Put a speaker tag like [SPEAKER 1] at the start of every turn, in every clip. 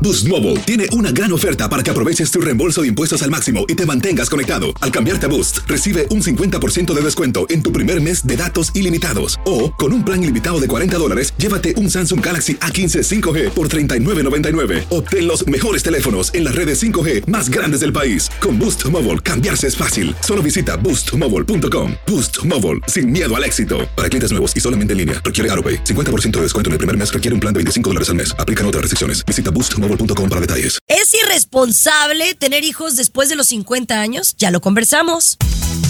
[SPEAKER 1] Boost Mobile tiene una gran oferta para que aproveches tu reembolso de impuestos al máximo y te mantengas conectado. Al cambiarte a Boost, recibe un 50% de descuento en tu primer mes de datos ilimitados. O, con un plan ilimitado de $40, llévate un Samsung Galaxy A15 5G por $39.99. Obtén los mejores teléfonos en las redes 5G más grandes del país. Con Boost Mobile, cambiarse es fácil. Solo visita boostmobile.com. Boost Mobile, sin miedo al éxito. Para clientes nuevos y solamente en línea, requiere AutoPay. 50% de descuento en el primer mes requiere un plan de $25 al mes. Aplican otras restricciones. Visita boostmobile.com para detalles.
[SPEAKER 2] ¿Es irresponsable tener hijos después de los 50 años? Ya lo conversamos.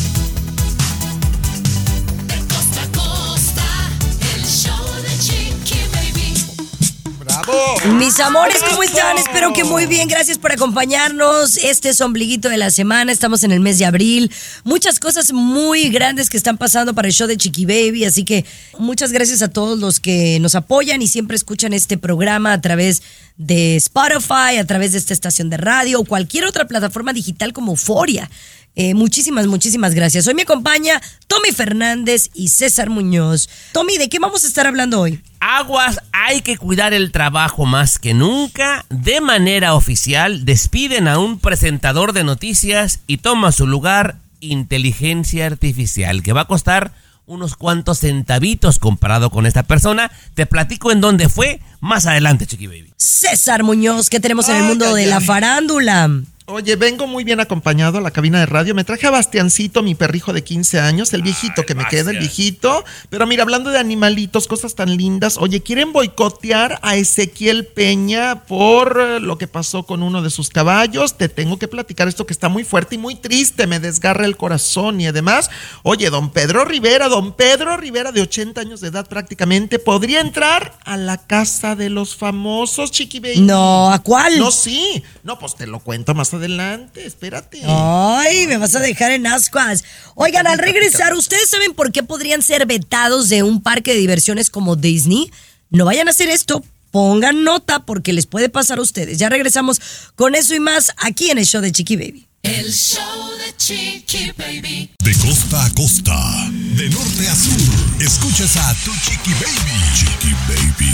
[SPEAKER 2] Mis amores, ¿cómo están? Espero que muy bien, gracias por acompañarnos. Este es Ombliguito de la Semana, estamos en el mes de abril. Muchas cosas muy grandes que están pasando para el show de Chiqui Baby, así que muchas gracias a todos los que nos apoyan y siempre escuchan este programa a través de Spotify, a través de esta estación de radio o cualquier otra plataforma digital como Euforia. Muchísimas gracias. Hoy me acompaña Tommy Fernández y César Muñoz. Tommy, ¿de qué vamos a estar hablando hoy?
[SPEAKER 3] Aguas, hay que cuidar el trabajo más que nunca. De manera oficial, despiden a un presentador de noticias y toma su lugar inteligencia artificial, que va a costar unos cuantos centavitos comparado con esta persona. Te platico en dónde fue más adelante, Chiqui Baby.
[SPEAKER 2] César Muñoz, ¿qué tenemos en el mundo de la farándula?
[SPEAKER 4] Oye, vengo muy bien acompañado a la cabina de radio. Me traje a Bastiancito, mi perrijo de 15 años, el viejito que me queda, el viejito. Pero mira, hablando de animalitos, cosas tan lindas. Oye, quieren boicotear a Ezequiel Peña por lo que pasó con uno de sus caballos. Te tengo que platicar esto que está muy fuerte y muy triste. Me desgarra el corazón. Y además, oye, don Pedro Rivera de 80 años de edad prácticamente, podría entrar a la casa de los famosos, Chiqui Baby.
[SPEAKER 2] No, ¿a cuál?
[SPEAKER 4] No, sí. No, pues te lo cuento más adelante, espérate.
[SPEAKER 2] Ay, me vas a dejar en ascuas. Oigan, al regresar, ¿ustedes saben por qué podrían ser vetados de un parque de diversiones como Disney? No vayan a hacer esto, pongan nota porque les puede pasar a ustedes. Ya regresamos con eso y más aquí en el show de Chiqui Baby.
[SPEAKER 5] El show de Chiqui Baby.
[SPEAKER 6] De costa a costa, de norte a sur, escuchas a tu Chiqui Baby. Chiqui Baby.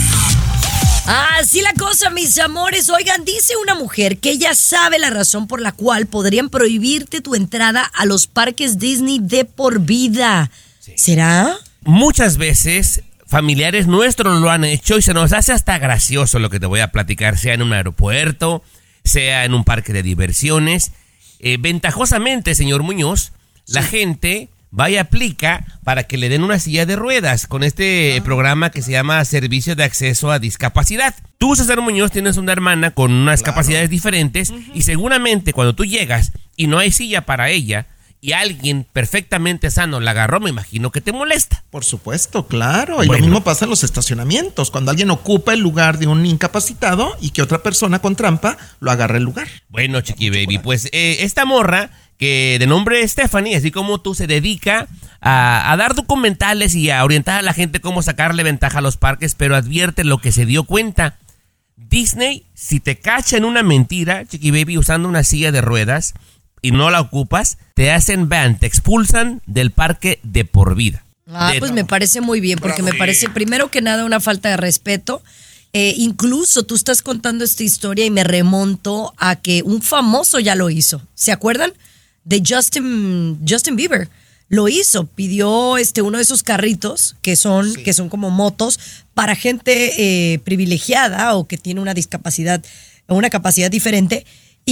[SPEAKER 2] Así la cosa, mis amores. Oigan, dice una mujer que ella sabe la razón por la cual podrían prohibirte tu entrada a los parques Disney de por vida. Sí. ¿Será?
[SPEAKER 3] Muchas veces familiares nuestros lo han hecho y se nos hace hasta gracioso lo que te voy a platicar, sea en un aeropuerto, sea en un parque de diversiones. Ventajosamente, señor Muñoz, sí, la gente va y aplica para que le den una silla de ruedas con este programa que se llama Servicio de Acceso a Discapacidad. Tú, César Muñoz, tienes una hermana con unas capacidades diferentes y seguramente cuando tú llegas y no hay silla para ella y alguien perfectamente sano la agarró, me imagino que te molesta.
[SPEAKER 4] Por supuesto, claro. Y lo mismo pasa en los estacionamientos, cuando alguien ocupa el lugar de un incapacitado y que otra persona con trampa lo agarra el lugar.
[SPEAKER 3] Bueno, Chiqui Baby, pues esta morra que de nombre Stephanie, así como tú, se dedica a dar documentales y a orientar a la gente cómo sacarle ventaja a los parques, pero advierte lo que se dio cuenta. Disney, si te cacha en una mentira, Chiqui Baby, usando una silla de ruedas y no la ocupas, te hacen ban, te expulsan del parque de por vida.
[SPEAKER 2] Pues me parece muy bien, porque me parece primero que nada una falta de respeto. Incluso tú estás contando esta historia y me remonto a que un famoso ya lo hizo. ¿Se acuerdan? De Justin Bieber. Lo hizo, pidió uno de esos carritos que son como motos para gente privilegiada o que tiene una discapacidad o una capacidad diferente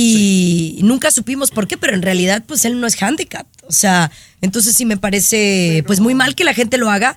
[SPEAKER 2] y nunca supimos por qué, pero en realidad pues él no es handicap. O sea, entonces sí me parece pues muy mal que la gente lo haga,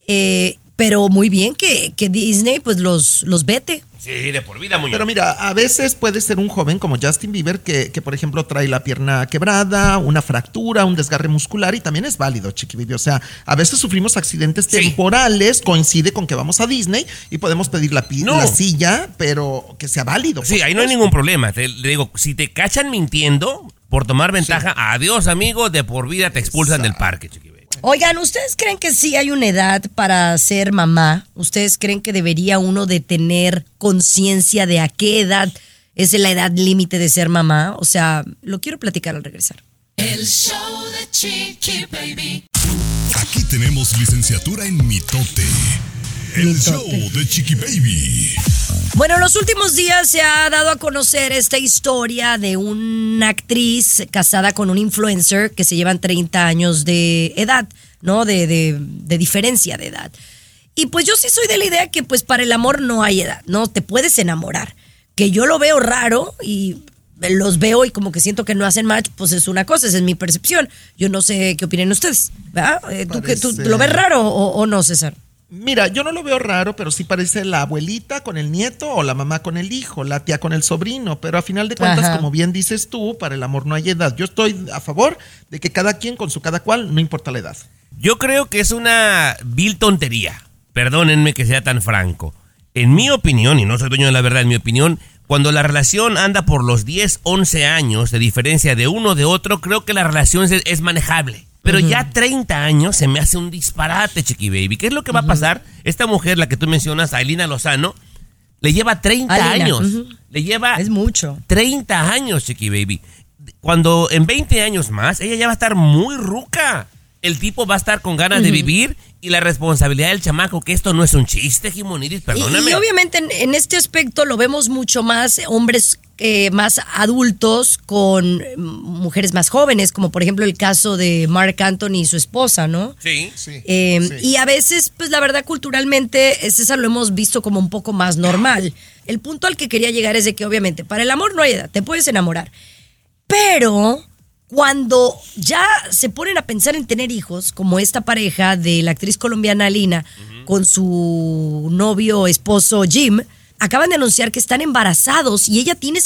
[SPEAKER 2] pero muy bien que Disney pues los vete.
[SPEAKER 3] Sí, de por vida, muy bien.
[SPEAKER 4] Pero mira, a veces puede ser un joven como Justin Bieber que por ejemplo trae la pierna quebrada, una fractura, un desgarre muscular y también es válido, Chiqui Baby. O sea, a veces sufrimos accidentes temporales, coincide con que vamos a Disney y podemos pedir la silla, pero que sea válido.
[SPEAKER 3] Sí, ahí no hay ningún problema. Te digo, si te cachan mintiendo por tomar ventaja, adiós, amigo, de por vida te expulsan del parque, Chiqui Baby.
[SPEAKER 2] Oigan, ¿ustedes creen que sí hay una edad para ser mamá? ¿Ustedes creen que debería uno de tener conciencia de a qué edad es la edad límite de ser mamá? O sea, lo quiero platicar al regresar.
[SPEAKER 5] El show de Chiqui Baby.
[SPEAKER 6] Aquí tenemos licenciatura en mitote. El show de Chiqui Baby.
[SPEAKER 2] Bueno, en los últimos días se ha dado a conocer esta historia de una actriz casada con un influencer que se llevan 30 años de edad, ¿no? De diferencia de edad. Y pues yo sí soy de la idea que pues para el amor no hay edad, ¿no? Te puedes enamorar. Que yo lo veo raro y los veo y como que siento que no hacen match, pues es una cosa, esa es mi percepción. Yo no sé qué opinan ustedes, ¿verdad? ¿Tú lo ves raro o no, César?
[SPEAKER 4] Mira, yo no lo veo raro, pero sí parece la abuelita con el nieto o la mamá con el hijo, la tía con el sobrino. Pero a final de cuentas,
[SPEAKER 2] Ajá.
[SPEAKER 4] como bien dices tú, para el amor no hay edad. Yo estoy a favor de que cada quien con su cada cual, no importa la edad.
[SPEAKER 3] Yo creo que es una vil tontería. Perdónenme que sea tan franco. En mi opinión, y no soy dueño de la verdad, en mi opinión, cuando la relación anda por los 10, 11 años de diferencia de uno de otro, creo que la relación es manejable. Pero ya 30 años se me hace un disparate, Chiqui Baby. ¿Qué es lo que va a pasar? Esta mujer, la que tú mencionas, Ailina Lozano, le lleva 30 años. Le lleva
[SPEAKER 2] Es mucho.
[SPEAKER 3] 30 años, Chiqui Baby. Cuando en 20 años más, ella ya va a estar muy ruca. El tipo va a estar con ganas de vivir y la responsabilidad del chamaco, que esto no es un chiste, Jimoniris, perdóname.
[SPEAKER 2] Y obviamente en este aspecto lo vemos mucho más hombres más adultos con mujeres más jóvenes, como por ejemplo el caso de Marc Anthony y su esposa, ¿no?
[SPEAKER 3] Sí.
[SPEAKER 2] Y a veces, pues la verdad, culturalmente, César, lo hemos visto como un poco más normal. El punto al que quería llegar es de que obviamente para el amor no hay edad, te puedes enamorar. Pero cuando ya se ponen a pensar en tener hijos, como esta pareja de la actriz colombiana Alina con su novio esposo Jim, acaban de anunciar que están embarazados y ella tiene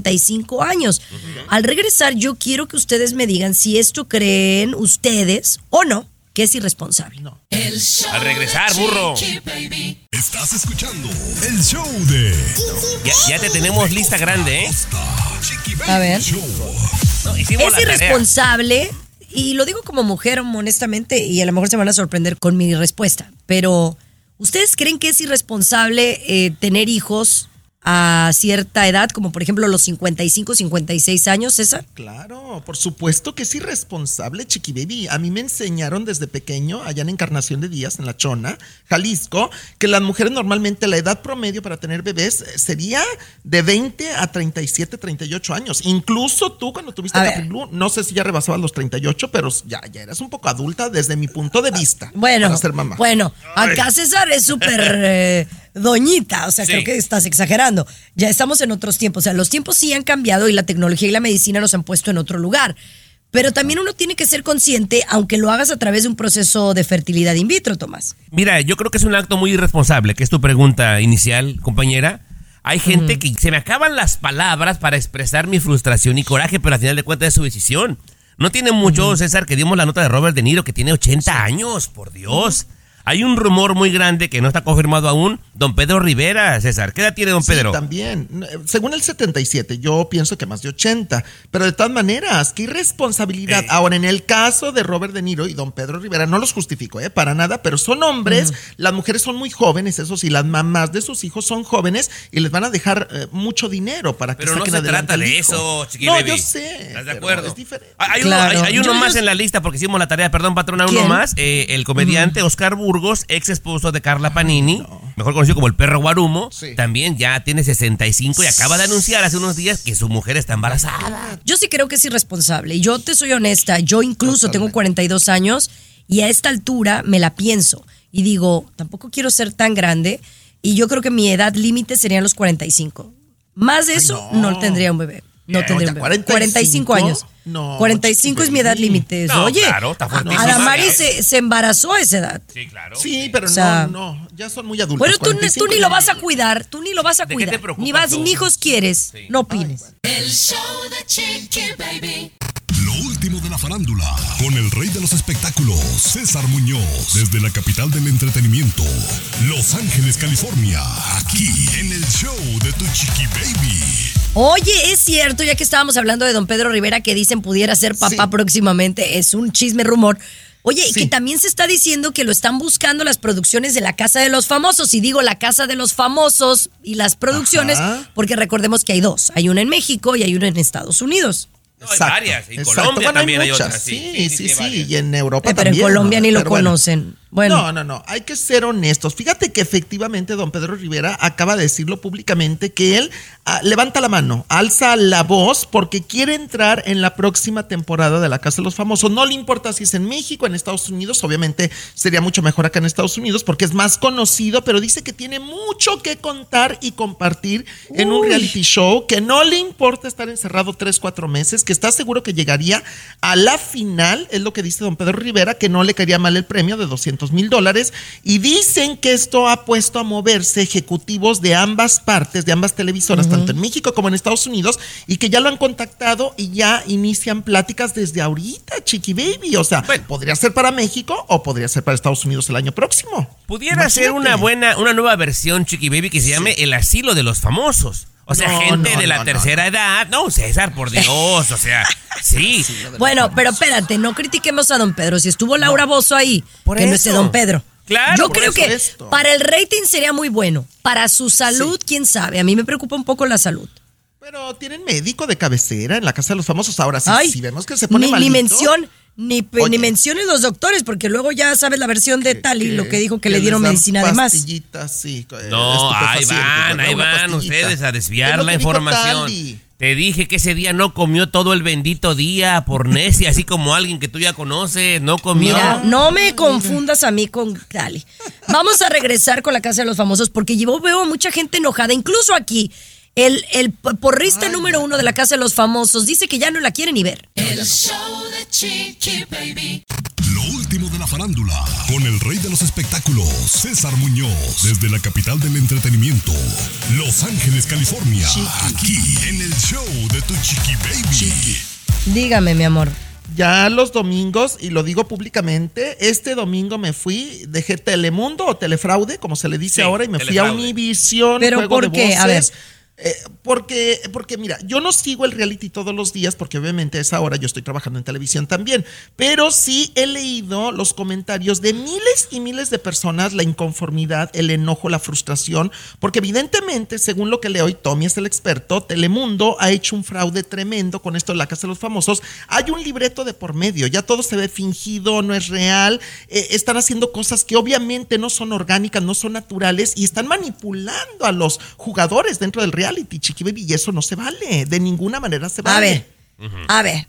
[SPEAKER 2] 55 años. Al regresar, yo quiero que ustedes me digan si esto creen ustedes o no, que es irresponsable. No.
[SPEAKER 5] El show
[SPEAKER 3] Al regresar,
[SPEAKER 5] de
[SPEAKER 3] burro.
[SPEAKER 5] Chiqui Baby.
[SPEAKER 6] Estás escuchando el show de
[SPEAKER 3] Ya te tenemos lista grande, ¿eh?
[SPEAKER 6] Chiqui Baby
[SPEAKER 2] A ver.
[SPEAKER 6] Show.
[SPEAKER 3] No, hicimos
[SPEAKER 2] Es
[SPEAKER 3] la tarea.
[SPEAKER 2] irresponsable, y lo digo como mujer, honestamente, y a lo mejor se van a sorprender con mi respuesta, pero ¿ustedes creen que es irresponsable tener hijos a cierta edad, como por ejemplo los 55, 56 años, César?
[SPEAKER 4] Claro, por supuesto que es irresponsable, Chiqui Baby. A mí me enseñaron desde pequeño, allá en Encarnación de Díaz, en La Chona, Jalisco, que las mujeres normalmente la edad promedio para tener bebés sería de 20 a 37, 38 años. Incluso tú cuando tuviste
[SPEAKER 2] A
[SPEAKER 4] a
[SPEAKER 2] ver.
[SPEAKER 4] Caprilu, no sé si ya rebasabas los 38, pero ya eras un poco adulta desde mi punto de vista.
[SPEAKER 2] Bueno,
[SPEAKER 4] para ser mamá.
[SPEAKER 2] acá César es súper doñita, o sea,
[SPEAKER 3] Sí.
[SPEAKER 2] creo que estás exagerando. Ya estamos en otros tiempos, o sea, los tiempos sí han cambiado y la tecnología y la medicina nos han puesto en otro lugar. Pero también uno tiene que ser consciente, aunque lo hagas a través de un proceso de fertilidad in vitro, Tomás.
[SPEAKER 3] Mira, yo creo que es un acto muy irresponsable, que es tu pregunta inicial, compañera. Hay gente que se me acaban las palabras para expresar mi frustración y coraje, pero al final de cuentas es su decisión. No tiene mucho, César, que dimos la nota de Robert De Niro, que tiene 80 años, por Dios. Hay un rumor muy grande que no está confirmado aún, don Pedro Rivera, César. ¿Qué edad tiene don Pedro?
[SPEAKER 4] Sí, también. Según el 77, yo pienso que más de 80. Pero de todas maneras, qué irresponsabilidad. Ahora, en el caso de Robert De Niro y don Pedro Rivera, no los justifico, para nada, pero son hombres, las mujeres son muy jóvenes, eso sí, las mamás de sus hijos son jóvenes y les van a dejar mucho dinero para que
[SPEAKER 3] Pero no
[SPEAKER 4] saquen
[SPEAKER 3] se
[SPEAKER 4] adelante
[SPEAKER 3] trata
[SPEAKER 4] al
[SPEAKER 3] de
[SPEAKER 4] hijo.
[SPEAKER 3] eso, Chiqui
[SPEAKER 4] No,
[SPEAKER 3] Baby.
[SPEAKER 4] yo sé.
[SPEAKER 3] ¿Estás de
[SPEAKER 4] pero
[SPEAKER 3] acuerdo?
[SPEAKER 4] Es diferente.
[SPEAKER 3] Hay
[SPEAKER 2] Claro.
[SPEAKER 3] uno
[SPEAKER 2] Yo-
[SPEAKER 3] más en la lista porque hicimos la tarea, perdón, patrona, uno
[SPEAKER 2] ¿Quién?
[SPEAKER 3] más. El comediante Oscar Burgos, ex esposo de Carla Panini, mejor conocido como el perro Guarumo,
[SPEAKER 4] Sí.
[SPEAKER 3] también ya tiene 65 y acaba de anunciar hace unos días que su mujer está embarazada.
[SPEAKER 2] Yo sí creo que es irresponsable. Y yo te soy honesta, yo incluso tengo 42 años y a esta altura me la pienso. Y digo, tampoco quiero ser tan grande. Y yo creo que mi edad límite serían los 45. Más de eso, no tendría un bebé. No tendría un bebé. 45 años.
[SPEAKER 4] No,
[SPEAKER 2] 45 es mi edad límite.
[SPEAKER 3] No,
[SPEAKER 2] Oye,
[SPEAKER 3] claro, está fuertísima.
[SPEAKER 2] Adamari se embarazó a esa edad.
[SPEAKER 3] Sí, claro.
[SPEAKER 4] Sí, pero
[SPEAKER 2] O sea,
[SPEAKER 4] no, ya son muy adultos.
[SPEAKER 2] Bueno, tú
[SPEAKER 4] 45
[SPEAKER 2] ni lo vas a cuidar, tú ni lo vas a
[SPEAKER 3] ¿De qué te
[SPEAKER 2] cuidar.
[SPEAKER 3] preocupas
[SPEAKER 2] Ni vas,
[SPEAKER 3] tú?
[SPEAKER 2] ni hijos quieres.
[SPEAKER 3] Sí.
[SPEAKER 2] No opines.
[SPEAKER 5] El show de Chiqui Baby.
[SPEAKER 6] Lo último de la farándula, con el rey de los espectáculos, César Muñoz, desde la capital del entretenimiento, Los Ángeles, California, aquí en el show de Tu Chiqui Baby.
[SPEAKER 2] Oye, es cierto, ya que estábamos hablando de don Pedro Rivera, que dicen pudiera ser papá
[SPEAKER 4] Sí.
[SPEAKER 2] próximamente, es un chisme rumor. Oye,
[SPEAKER 4] Sí.
[SPEAKER 2] que también se está diciendo que lo están buscando las producciones de La Casa de los Famosos. Y digo La Casa de los Famosos y las producciones,
[SPEAKER 4] Ajá.
[SPEAKER 2] porque recordemos que hay dos. Hay una en México y hay una en Estados Unidos.
[SPEAKER 3] No, hay varias. En
[SPEAKER 4] exacto.
[SPEAKER 3] Colombia
[SPEAKER 4] Bueno, hay
[SPEAKER 3] también hay
[SPEAKER 4] muchas.
[SPEAKER 3] otras.
[SPEAKER 4] Sí,
[SPEAKER 3] varias.
[SPEAKER 4] y en Europa
[SPEAKER 2] Pero
[SPEAKER 4] también.
[SPEAKER 2] en Colombia
[SPEAKER 4] ¿no?
[SPEAKER 2] ni lo
[SPEAKER 4] Pero bueno.
[SPEAKER 2] conocen. Bueno.
[SPEAKER 4] No, hay que ser honestos. Fíjate que efectivamente don Pedro Rivera acaba de decirlo públicamente que él levanta la mano, alza la voz porque quiere entrar en la próxima temporada de La Casa de los Famosos. No le importa si es en México, en Estados Unidos, obviamente sería mucho mejor acá en Estados Unidos porque es más conocido, pero dice que tiene mucho que contar y compartir en un reality show, que no le importa estar encerrado 3-4 meses, que está seguro que llegaría a la final, es lo que dice don Pedro Rivera, que no le caería mal el premio de $200,000, y dicen que esto ha puesto a moverse ejecutivos de ambas partes, de ambas televisoras, tanto en México como en Estados Unidos, y que ya lo han contactado y ya inician pláticas desde ahorita, Chiqui Baby. O sea, podría ser para México o podría ser para Estados Unidos el año próximo.
[SPEAKER 3] Pudiera ser una nueva versión, Chiqui Baby, que se llame El Asilo de los Famosos. O sea, gente de la tercera edad. No, César, por Dios, o sea, sí.
[SPEAKER 2] Bueno, pero espérate, no critiquemos a don Pedro. Si estuvo Laura Bozzo ahí,
[SPEAKER 3] por
[SPEAKER 2] que
[SPEAKER 3] eso.
[SPEAKER 2] no esté don Pedro.
[SPEAKER 3] Claro,
[SPEAKER 2] yo creo que para el rating sería muy bueno. Para su salud, quién sabe. A mí me preocupa un poco la salud.
[SPEAKER 4] Pero tienen médico de cabecera en La Casa de los Famosos. Ahora sí, si vemos que se pone
[SPEAKER 2] ni
[SPEAKER 4] malito.
[SPEAKER 2] Ni menciones los doctores, porque luego ya sabes la versión de Tali, lo que dijo que le dieron medicina además.
[SPEAKER 4] Sí,
[SPEAKER 3] no, ahí van ustedes a desviar la información. Te dije que ese día no comió todo el bendito día por necia, así como alguien que tú ya conoces, no comió.
[SPEAKER 2] Mira, no me confundas a mí con Tali. Vamos a regresar con La Casa de los Famosos, porque yo veo a mucha gente enojada, incluso aquí. El porrista número 1 de La Casa de los Famosos dice que ya no la quiere ni ver.
[SPEAKER 5] El show de Chiqui Baby.
[SPEAKER 6] Lo último de la farándula, con el rey de los espectáculos, César Muñoz, desde la capital del entretenimiento, Los Ángeles, California, aquí en el show de tu Chiqui Baby.
[SPEAKER 2] Dígame, mi amor.
[SPEAKER 4] Ya los domingos, y lo digo públicamente, este domingo me fui, dejé Telemundo o Telefraude, como se le dice ahora, y me fui a Univisión.
[SPEAKER 2] ¿Pero
[SPEAKER 4] Juego
[SPEAKER 2] por
[SPEAKER 4] de
[SPEAKER 2] qué?
[SPEAKER 4] Voces.
[SPEAKER 2] A ver.
[SPEAKER 4] Porque mira, yo no sigo el reality todos los días porque obviamente a esa hora yo estoy trabajando en televisión también, pero sí he leído los comentarios de miles y miles de personas, la inconformidad, el enojo, la frustración, porque evidentemente, según lo que leo, y Tommy es el experto, Telemundo ha hecho un fraude tremendo con esto de La Casa de los Famosos. Hay un libreto de por medio, ya todo se ve fingido, no es real, están haciendo cosas que obviamente no son orgánicas, no son naturales, y están manipulando a los jugadores dentro del reality, Chiqui Baby, y eso no se vale, de ninguna manera se vale.
[SPEAKER 2] A ver,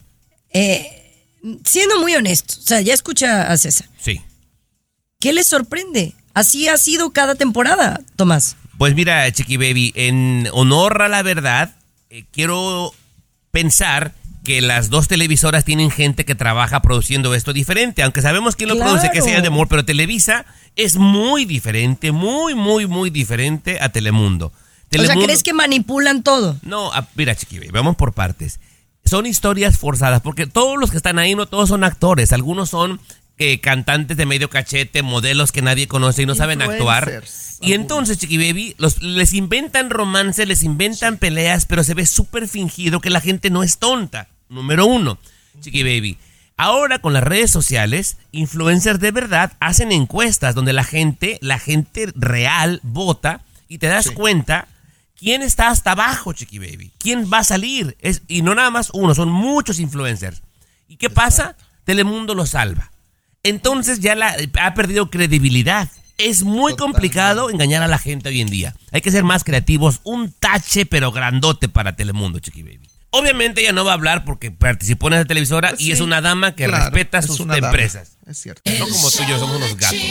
[SPEAKER 2] siendo muy honesto, o sea, ya escucha a César.
[SPEAKER 3] Sí.
[SPEAKER 2] ¿Qué les sorprende? Así ha sido cada temporada, Tomás.
[SPEAKER 3] Pues mira, Chiqui Baby, en honor a la verdad, quiero pensar que las dos televisoras tienen gente que trabaja produciendo esto diferente, aunque sabemos quién lo produce, que sea de amor, pero Televisa es muy diferente, muy diferente a Telemundo.
[SPEAKER 2] O sea, ¿crees que manipulan todo?
[SPEAKER 3] No, mira, Chiqui Baby, vamos por partes. Son historias forzadas, porque todos los que están ahí no todos son actores, algunos son cantantes de medio cachete, modelos que nadie conoce y no saben actuar. Y entonces, Chiqui Baby, les inventan romance, les inventan peleas, pero se ve súper fingido que la gente no es tonta. Número 1, Chiqui Baby. Ahora con las redes sociales, influencers de verdad hacen encuestas donde la gente real vota y te das cuenta quién está hasta abajo, Chiqui Baby. ¿Quién va a salir? Y no nada más uno, son muchos influencers. ¿Y qué pasa? Telemundo lo salva. Entonces ya ha perdido credibilidad. Es muy complicado engañar a la gente hoy en día. Hay que ser más creativos. Un tache pero grandote para Telemundo, Chiqui Baby. Obviamente ella no va a hablar porque participó en esa televisora y es una dama que respeta sus empresas.
[SPEAKER 4] Es cierto.
[SPEAKER 3] No como tú y yo somos unos gatos.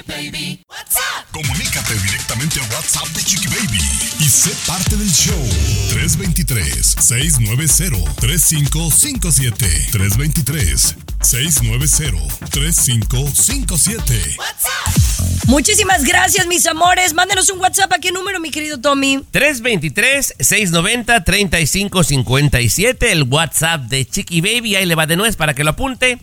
[SPEAKER 6] Comunícate directamente a WhatsApp de Chiqui Baby y sé parte del show. 323-690-3557. 323-690-3557.
[SPEAKER 2] Muchísimas gracias, mis amores. Mándenos un WhatsApp. ¿A qué número, mi querido Tommy?
[SPEAKER 3] 323-690-3557. El WhatsApp de Chiqui Baby. Ahí le va de nuez para que lo apunte.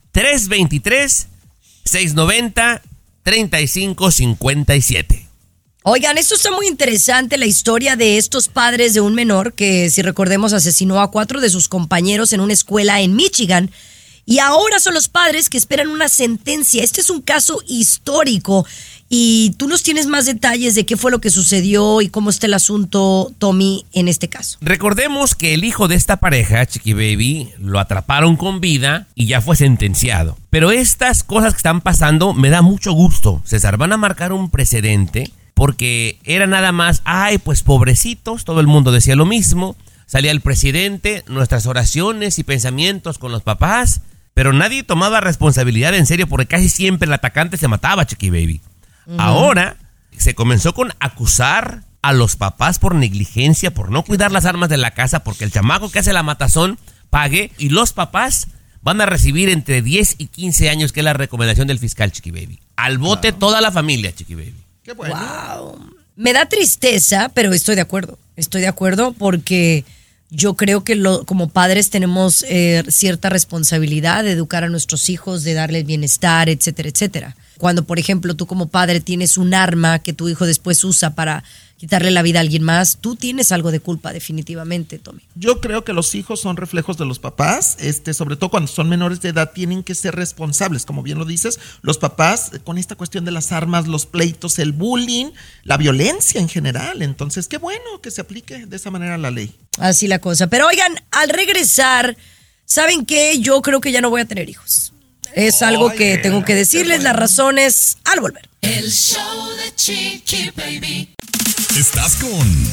[SPEAKER 3] 323-690-3557.
[SPEAKER 2] Oigan, esto está muy interesante, la historia de estos padres de un menor que, si recordemos, asesinó a 4 de sus compañeros en una escuela en Michigan. Y ahora son los padres que esperan una sentencia. Este es un caso histórico Y tú nos tienes más detalles de qué fue lo que sucedió y cómo está el asunto, Tommy, en este caso.
[SPEAKER 3] Recordemos que el hijo de esta pareja, Chiqui Baby, lo atraparon con vida y ya fue sentenciado. Pero estas cosas que están pasando me da mucho gusto, César. Van a marcar un precedente porque era nada más, ay, pues pobrecitos, todo el mundo decía lo mismo. Salía el presidente, nuestras oraciones y pensamientos con los papás, pero nadie tomaba responsabilidad en serio porque casi siempre el atacante se mataba, Chiqui Baby. Ahora se comenzó con acusar a los papás por negligencia, por no cuidar las armas de la casa, porque el chamaco que hace la matazón pague, y los papás van a recibir entre 10 y 15 años, que es la recomendación del fiscal, Chiqui Baby. Al bote toda la familia, Chiqui Baby.
[SPEAKER 4] Qué bueno.
[SPEAKER 2] Wow. Me da tristeza, pero estoy de acuerdo. Estoy de acuerdo porque yo creo que como padres tenemos cierta responsabilidad de educar a nuestros hijos, de darles bienestar, etcétera, etcétera. Cuando, por ejemplo, tú como padre tienes un arma que tu hijo después usa para quitarle la vida a alguien más, tú tienes algo de culpa definitivamente, Tommy.
[SPEAKER 4] Yo creo que los hijos son reflejos de los papás, sobre todo cuando son menores de edad, tienen que ser responsables, como bien lo dices, los papás con esta cuestión de las armas, los pleitos, el bullying, la violencia en general. Entonces, qué bueno que se aplique de esa manera la ley.
[SPEAKER 2] Así la cosa. Pero oigan, al regresar, ¿saben qué? Yo creo que ya no voy a tener hijos. Es algo que tengo que decirles, las razones al volver.
[SPEAKER 5] El show de Chiqui Baby.
[SPEAKER 6] Estás con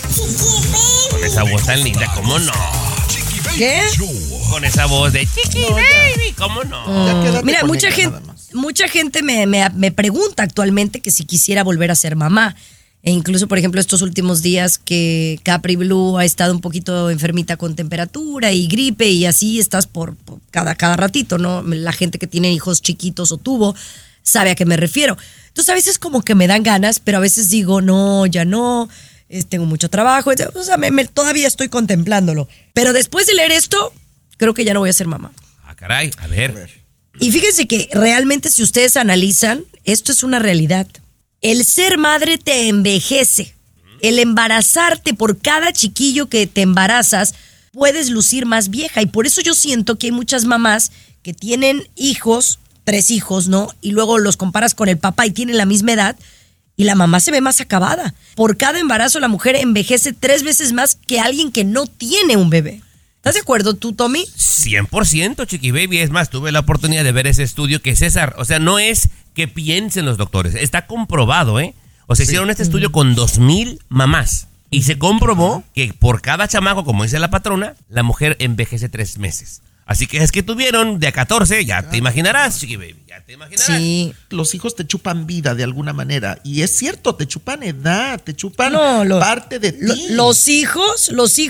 [SPEAKER 3] Esa voz tan linda, ¿cómo no?
[SPEAKER 6] Chiqui Baby
[SPEAKER 2] ¿Qué?
[SPEAKER 6] Show.
[SPEAKER 3] Con esa voz de Chiqui Baby, ¿cómo no?
[SPEAKER 4] Ya quédate
[SPEAKER 2] Mira,
[SPEAKER 4] con
[SPEAKER 2] mucha
[SPEAKER 4] ella,
[SPEAKER 2] gente,
[SPEAKER 4] nada más.
[SPEAKER 2] mucha gente me pregunta actualmente que si quisiera volver a ser mamá. E incluso, por ejemplo, estos últimos días que Capri Blue ha estado un poquito enfermita con temperatura y gripe y así estás por cada ratito, ¿no? La gente que tiene hijos chiquitos o tuvo sabe a qué me refiero. Entonces, a veces como que me dan ganas, pero a veces digo, no, ya no, tengo mucho trabajo. O sea, todavía estoy contemplándolo. Pero después de leer esto, creo que ya no voy a ser mamá.
[SPEAKER 3] Ah, caray, a ver.
[SPEAKER 2] Y fíjense que realmente si ustedes analizan, esto es una realidad. El ser madre te envejece. El embarazarte por cada chiquillo que te embarazas, puedes lucir más vieja. Y por eso yo siento que hay muchas mamás que tienen hijos, 3 hijos, ¿no? Y luego los comparas con el papá y tienen la misma edad y la mamá se ve más acabada. Por cada embarazo la mujer envejece 3 veces más que alguien que no tiene un bebé. ¿Estás de acuerdo tú, Tommy?
[SPEAKER 3] 100%, Chiqui Baby. Es más, tuve la oportunidad de ver ese estudio que César, o sea, no es que piensen los doctores, está comprobado, ¿eh? O sea, hicieron este estudio con 2,000 mamás y se comprobó que por cada chamaco, como dice la patrona, la mujer envejece 3 meses. Así que es que tuvieron de a 14, ya te imaginarás, Chiqui Baby, ya te imaginarás.
[SPEAKER 2] Sí.
[SPEAKER 4] Los hijos te chupan vida de alguna manera. Y es cierto, te chupan edad, te chupan parte de ti.
[SPEAKER 2] Los hijos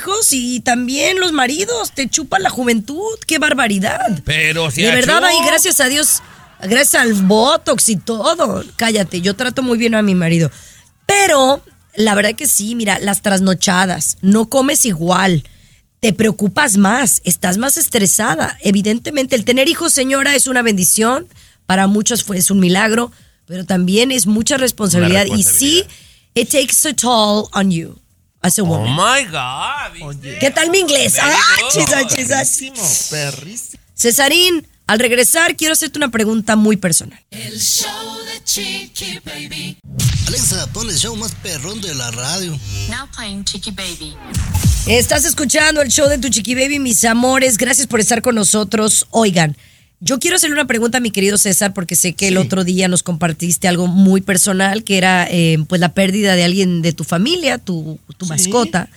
[SPEAKER 2] y también los maridos te chupan la juventud. ¡Qué barbaridad!
[SPEAKER 3] Pero si
[SPEAKER 2] de verdad, ahí, gracias a Dios, gracias al Botox y todo. Cállate, yo trato muy bien a mi marido. Pero la verdad que sí, mira, las trasnochadas, no comes igual. Te preocupas más, estás más estresada. Evidentemente, el tener hijos, señora, es una bendición. Para muchos es un milagro, pero también es mucha responsabilidad. Y sí, it takes a toll on you as a
[SPEAKER 3] Oh
[SPEAKER 2] woman.
[SPEAKER 3] my God. ¿viste?
[SPEAKER 2] ¿Qué tal mi inglés?
[SPEAKER 3] Very good.
[SPEAKER 4] Perrísimo, perrísimo.
[SPEAKER 2] Cesarín, al regresar quiero hacerte una pregunta muy personal.
[SPEAKER 5] El show de Chiqui Baby.
[SPEAKER 7] Alexa, pon el show más perrón de la radio.
[SPEAKER 8] Now playing Chiqui Baby.
[SPEAKER 2] Estás escuchando el show de Tu Chiqui Baby, mis amores. Gracias por estar con nosotros. Oigan, yo quiero hacerle una pregunta a mi querido César porque sé que el otro día nos compartiste algo muy personal que era pues la pérdida de alguien de tu familia, tu mascota.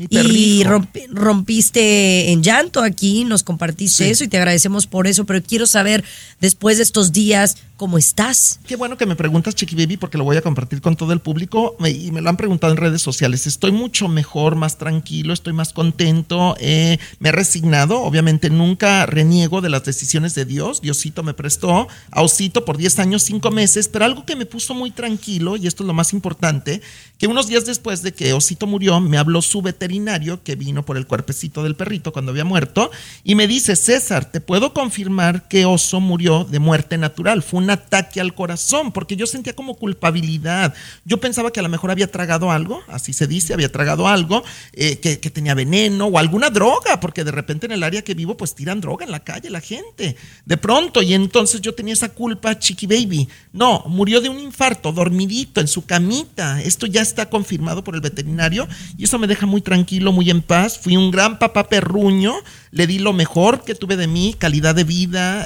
[SPEAKER 2] Y rompiste en llanto aquí, nos compartiste eso y te agradecemos por eso, pero quiero saber después de estos días, ¿cómo estás?
[SPEAKER 4] Qué bueno que me preguntas, Chiqui Baby, porque lo voy a compartir con todo el público y me lo han preguntado en redes sociales. Estoy mucho mejor, más tranquilo, estoy más contento, me he resignado, obviamente nunca reniego de las decisiones de Dios. Diosito me prestó a Osito por 10 años, 5 meses, pero algo que me puso muy tranquilo, y esto es lo más importante, que unos días después de que Osito murió, me habló su veterinario que vino por el cuerpecito del perrito cuando había muerto y me dice: César, te puedo confirmar que Oso murió de muerte natural, fue un ataque al corazón, porque yo sentía como culpabilidad. Yo pensaba que a lo mejor había tragado algo, así se dice, había tragado algo, que tenía veneno o alguna droga, porque de repente en el área que vivo pues tiran droga en la calle la gente, de pronto, y entonces yo tenía esa culpa, Chiqui Baby. No, murió de un infarto, dormidito, en su camita. Esto ya está confirmado por el veterinario y eso me deja muy tranquilo, muy en paz. Fui un gran papá perruño, le di lo mejor que tuve de mí, calidad de vida,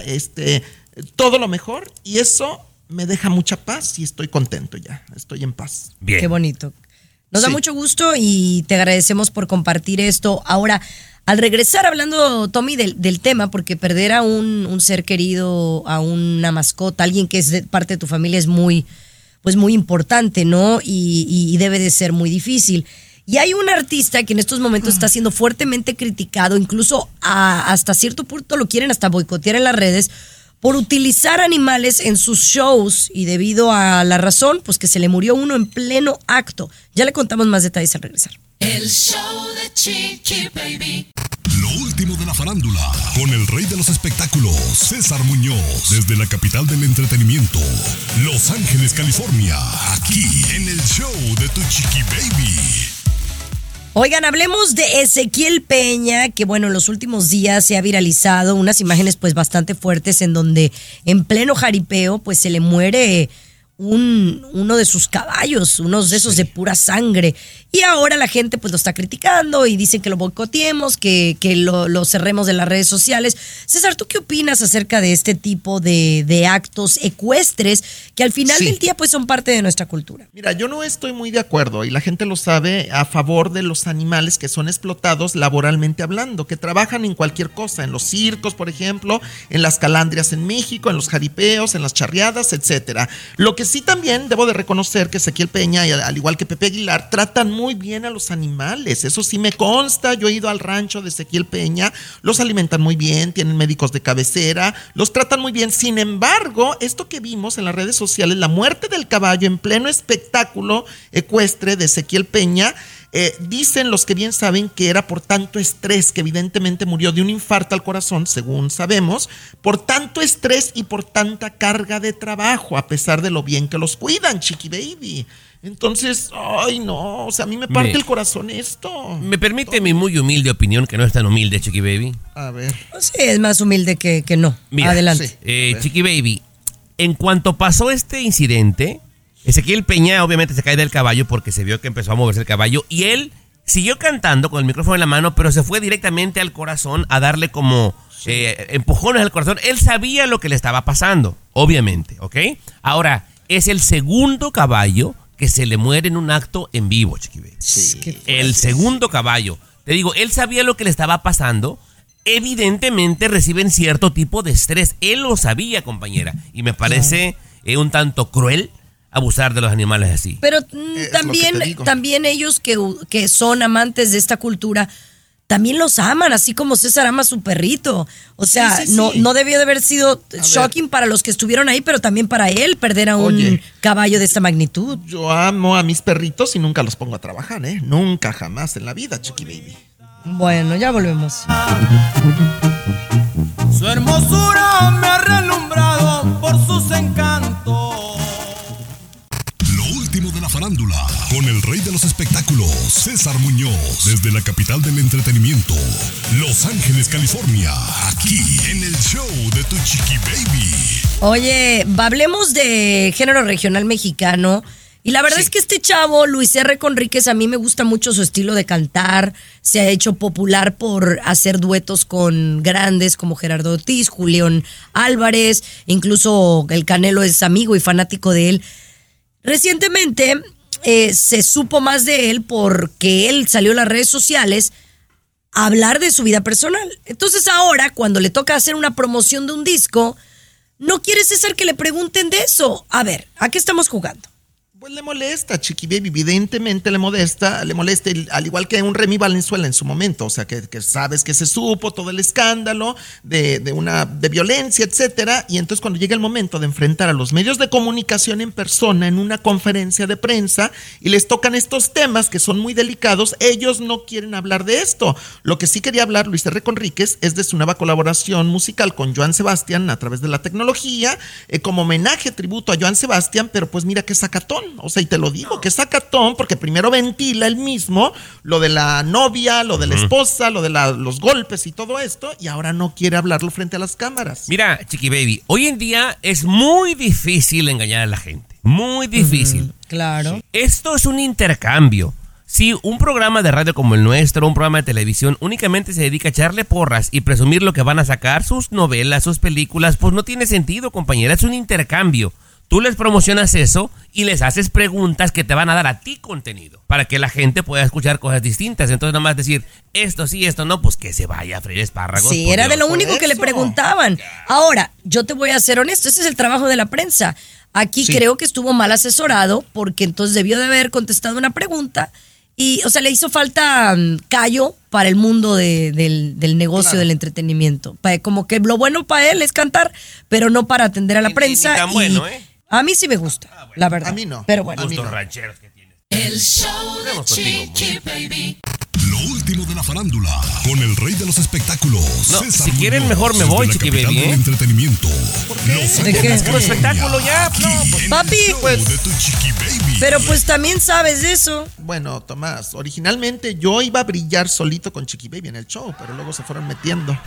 [SPEAKER 4] todo lo mejor, y eso me deja mucha paz y estoy contento ya, estoy en paz.
[SPEAKER 3] Bien.
[SPEAKER 2] Qué bonito. Nos da mucho gusto y te agradecemos por compartir esto. Ahora, al regresar, hablando, Tommy, del tema, porque perder a un ser querido, a una mascota, alguien que es parte de tu familia es muy importante, ¿no? Y debe de ser muy difícil. Y hay un artista que en estos momentos está siendo fuertemente criticado, incluso hasta cierto punto lo quieren hasta boicotear en las redes, por utilizar animales en sus shows, y debido a la razón, pues que se le murió uno en pleno acto. Ya le contamos más detalles al regresar.
[SPEAKER 5] El show de Chiqui Baby.
[SPEAKER 6] Lo último de la farándula, con el rey de los espectáculos, César Muñoz, desde la capital del entretenimiento, Los Ángeles, California, aquí en el show de Tu Chiqui Baby.
[SPEAKER 2] Oigan, hablemos de Ezequiel Peña, que bueno, en los últimos días se ha viralizado unas imágenes pues bastante fuertes en donde en pleno jaripeo pues se le muere uno de sus caballos, unos de esos de pura sangre. Y ahora la gente pues lo está criticando y dicen que lo boicoteemos, que lo cerremos de las redes sociales. César, ¿tú qué opinas acerca de este tipo de actos ecuestres que al final del día pues son parte de nuestra cultura?
[SPEAKER 4] Mira, yo no estoy muy de acuerdo, y la gente lo sabe, a favor de los animales que son explotados laboralmente hablando, que trabajan en cualquier cosa, en los circos, por ejemplo, en las calandrias en México, en los jaripeos, en las charreadas, etcétera. Lo que sí también debo de reconocer que Ezequiel Peña, y al igual que Pepe Aguilar, tratan muy bien a los animales. Eso sí me consta. Yo he ido al rancho de Ezequiel Peña, los alimentan muy bien, tienen médicos de cabecera, los tratan muy bien. Sin embargo, esto que vimos en las redes sociales, la muerte del caballo en pleno espectáculo ecuestre de Ezequiel Peña, dicen los que bien saben que era por tanto estrés, que evidentemente murió de un infarto al corazón, según sabemos, por tanto estrés y por tanta carga de trabajo, a pesar de lo bien que los cuidan, Chiqui Baby. Entonces, ay no, o sea, a mí me parte el corazón esto.
[SPEAKER 3] ¿Me permite mi muy humilde opinión, que no es tan humilde, Chiqui Baby?
[SPEAKER 4] A ver.
[SPEAKER 2] Sí, es más humilde que no.
[SPEAKER 3] Mira,
[SPEAKER 2] adelante.
[SPEAKER 3] Chiqui Baby, en cuanto pasó este incidente, Ezequiel Peña obviamente se cae del caballo porque se vio que empezó a moverse el caballo, y él siguió cantando con el micrófono en la mano, pero se fue directamente al corazón a darle como empujones al corazón. Él sabía lo que le estaba pasando, obviamente, ¿ok? Ahora, es el segundo caballo que se le muere en un acto en vivo, Chiqui Baby.
[SPEAKER 2] Sí.
[SPEAKER 3] El segundo caballo. Te digo, él sabía lo que le estaba pasando. Evidentemente reciben cierto tipo de estrés. Él lo sabía, compañera. Y me parece un tanto cruel abusar de los animales así.
[SPEAKER 2] Pero también ellos que son amantes de esta cultura también los aman, así como César ama a su perrito. O sea, no debió de haber sido shocking para los que estuvieron ahí, pero también para él perder a un caballo de esta magnitud.
[SPEAKER 4] Yo amo a mis perritos y nunca los pongo a trabajar, nunca, jamás en la vida, Chiqui Baby.
[SPEAKER 2] Bueno, ya volvemos.
[SPEAKER 9] Su hermosura me ha relumbrado por sus encantos.
[SPEAKER 6] Lo último de la farándula, con el rey de los espectáculos, César Muñoz, desde la capital del entretenimiento, Los Ángeles, California, aquí en el show de Tu Chiqui Baby.
[SPEAKER 2] Oye, hablemos de género regional mexicano. Y la verdad es que este chavo, Luis R. Conríquez, a mí me gusta mucho su estilo de cantar. Se ha hecho popular por hacer duetos con grandes como Gerardo Ortiz, Julián Álvarez, incluso el Canelo es amigo y fanático de él. Recientemente se supo más de él porque él salió en las redes sociales a hablar de su vida personal. Entonces ahora, cuando le toca hacer una promoción de un disco, no quiere César que le pregunten de eso. A ver, ¿a qué estamos jugando?
[SPEAKER 4] Pues le molesta, Chiqui Baby, evidentemente le molesta, al igual que un Remy Valenzuela en su momento, o sea, que sabes que se supo todo el escándalo de violencia, etcétera, y entonces cuando llega el momento de enfrentar a los medios de comunicación en persona en una conferencia de prensa y les tocan estos temas que son muy delicados, ellos no quieren hablar de esto. Lo que sí quería hablar Luis R. Conríquez es de su nueva colaboración musical con Joan Sebastián a través de la tecnología, como homenaje, tributo a Joan Sebastián, pero pues mira qué sacatón. O sea, y te lo digo, que sacatón, porque primero ventila él mismo lo de la novia, lo de la esposa, lo de los golpes y todo esto, y ahora no quiere hablarlo frente a las cámaras.
[SPEAKER 3] Mira, Chiqui Baby, hoy en día es muy difícil engañar a la gente. Muy difícil.
[SPEAKER 2] Claro.
[SPEAKER 3] Sí. Esto es un intercambio. Si un programa de radio como el nuestro, un programa de televisión, únicamente se dedica a echarle porras y presumir lo que van a sacar, sus novelas, sus películas, pues no tiene sentido, compañera. Es un intercambio. Tú les promocionas eso y les haces preguntas que te van a dar a ti contenido para que la gente pueda escuchar cosas distintas. Entonces, nomás decir esto sí, esto no, pues que se vaya a freír espárragos.
[SPEAKER 2] Sí, era de lo único que le preguntaban. Ahora, yo te voy a ser honesto, ese es el trabajo de la prensa. Aquí creo que estuvo mal asesorado porque entonces debió de haber contestado una pregunta y, o sea, le hizo falta callo para el mundo del negocio del entretenimiento. Como que lo bueno para él es cantar, pero no para atender a la prensa.
[SPEAKER 3] Ni tan bueno,
[SPEAKER 2] a mí sí me gusta, la verdad.
[SPEAKER 4] A mí no.
[SPEAKER 2] Pero bueno.
[SPEAKER 3] Gustos rancheros que tienes.
[SPEAKER 5] El show de Chiqui Baby.
[SPEAKER 6] Lo último de la farándula, con el rey de los espectáculos.
[SPEAKER 3] No,
[SPEAKER 6] César
[SPEAKER 3] si quieren
[SPEAKER 6] Muñoz,
[SPEAKER 3] mejor me
[SPEAKER 6] desde
[SPEAKER 3] voy,
[SPEAKER 6] la
[SPEAKER 3] Chiqui
[SPEAKER 6] capital
[SPEAKER 3] Baby,
[SPEAKER 6] del entretenimiento. Los
[SPEAKER 2] ¿De qué?
[SPEAKER 6] Ángeles,
[SPEAKER 3] ¿Puro espectáculo ya? No, pues,
[SPEAKER 2] Papi,
[SPEAKER 6] Show de tu Chiqui Baby.
[SPEAKER 2] pero pues también sabes de eso.
[SPEAKER 4] Bueno, Tomás, originalmente yo iba a brillar solito con Chiqui Baby en el show, pero luego se fueron metiendo.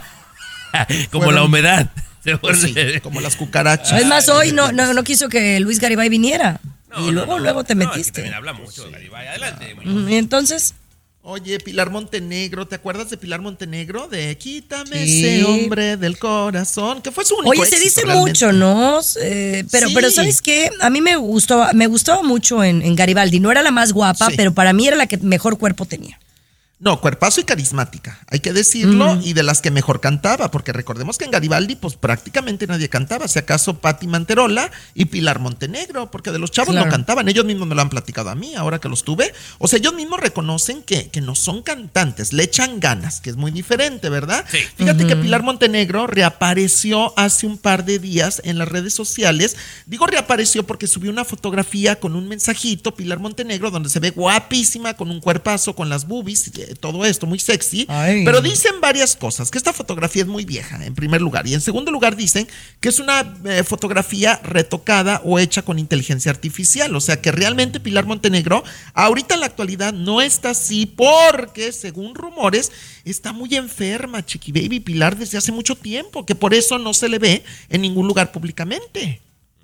[SPEAKER 3] como la humedad.
[SPEAKER 4] Sí, como las cucarachas.
[SPEAKER 2] Es más, hoy no quiso que Luis Garibay viniera. Y luego te metiste.
[SPEAKER 3] Es que también habla mucho, Garibay. Adelante.
[SPEAKER 2] Y entonces,
[SPEAKER 4] Oye, Pilar Montenegro, ¿te acuerdas de Pilar Montenegro? De Quítame
[SPEAKER 2] Sí.
[SPEAKER 4] ese hombre del corazón, que fue su único
[SPEAKER 2] oye, se
[SPEAKER 4] éxito
[SPEAKER 2] dice
[SPEAKER 4] realmente.
[SPEAKER 2] mucho, ¿no? Pero
[SPEAKER 4] Sí.
[SPEAKER 2] ¿sabes qué? A mí me gustaba mucho en Garibaldi. No era la más guapa,
[SPEAKER 4] Sí.
[SPEAKER 2] pero para mí era la que mejor cuerpo tenía.
[SPEAKER 4] No, cuerpazo y carismática, hay que decirlo, y de las que mejor cantaba, porque recordemos que en Garibaldi pues prácticamente nadie cantaba, si acaso Patti Manterola y Pilar Montenegro, porque de los chavos
[SPEAKER 2] Claro.
[SPEAKER 4] no cantaban, ellos mismos me lo han platicado a mí, ahora que los tuve, o sea, ellos mismos reconocen que no son cantantes, le echan ganas, que es muy diferente, ¿verdad?
[SPEAKER 3] Sí.
[SPEAKER 4] Fíjate que Pilar Montenegro reapareció hace un par de días en las redes sociales, digo reapareció porque subió una fotografía con un mensajito, Pilar Montenegro, donde se ve guapísima, con un cuerpazo, con las boobies, todo esto, muy sexy,
[SPEAKER 2] Ay.
[SPEAKER 4] pero dicen varias cosas, que esta fotografía es muy vieja, en primer lugar, y en segundo lugar dicen que es una fotografía retocada o hecha con inteligencia artificial, o sea que realmente Pilar Montenegro ahorita en la actualidad no está así porque, según rumores, está muy enferma, Chiqui Baby Pilar, desde hace mucho tiempo, que por eso no se le ve en ningún lugar públicamente.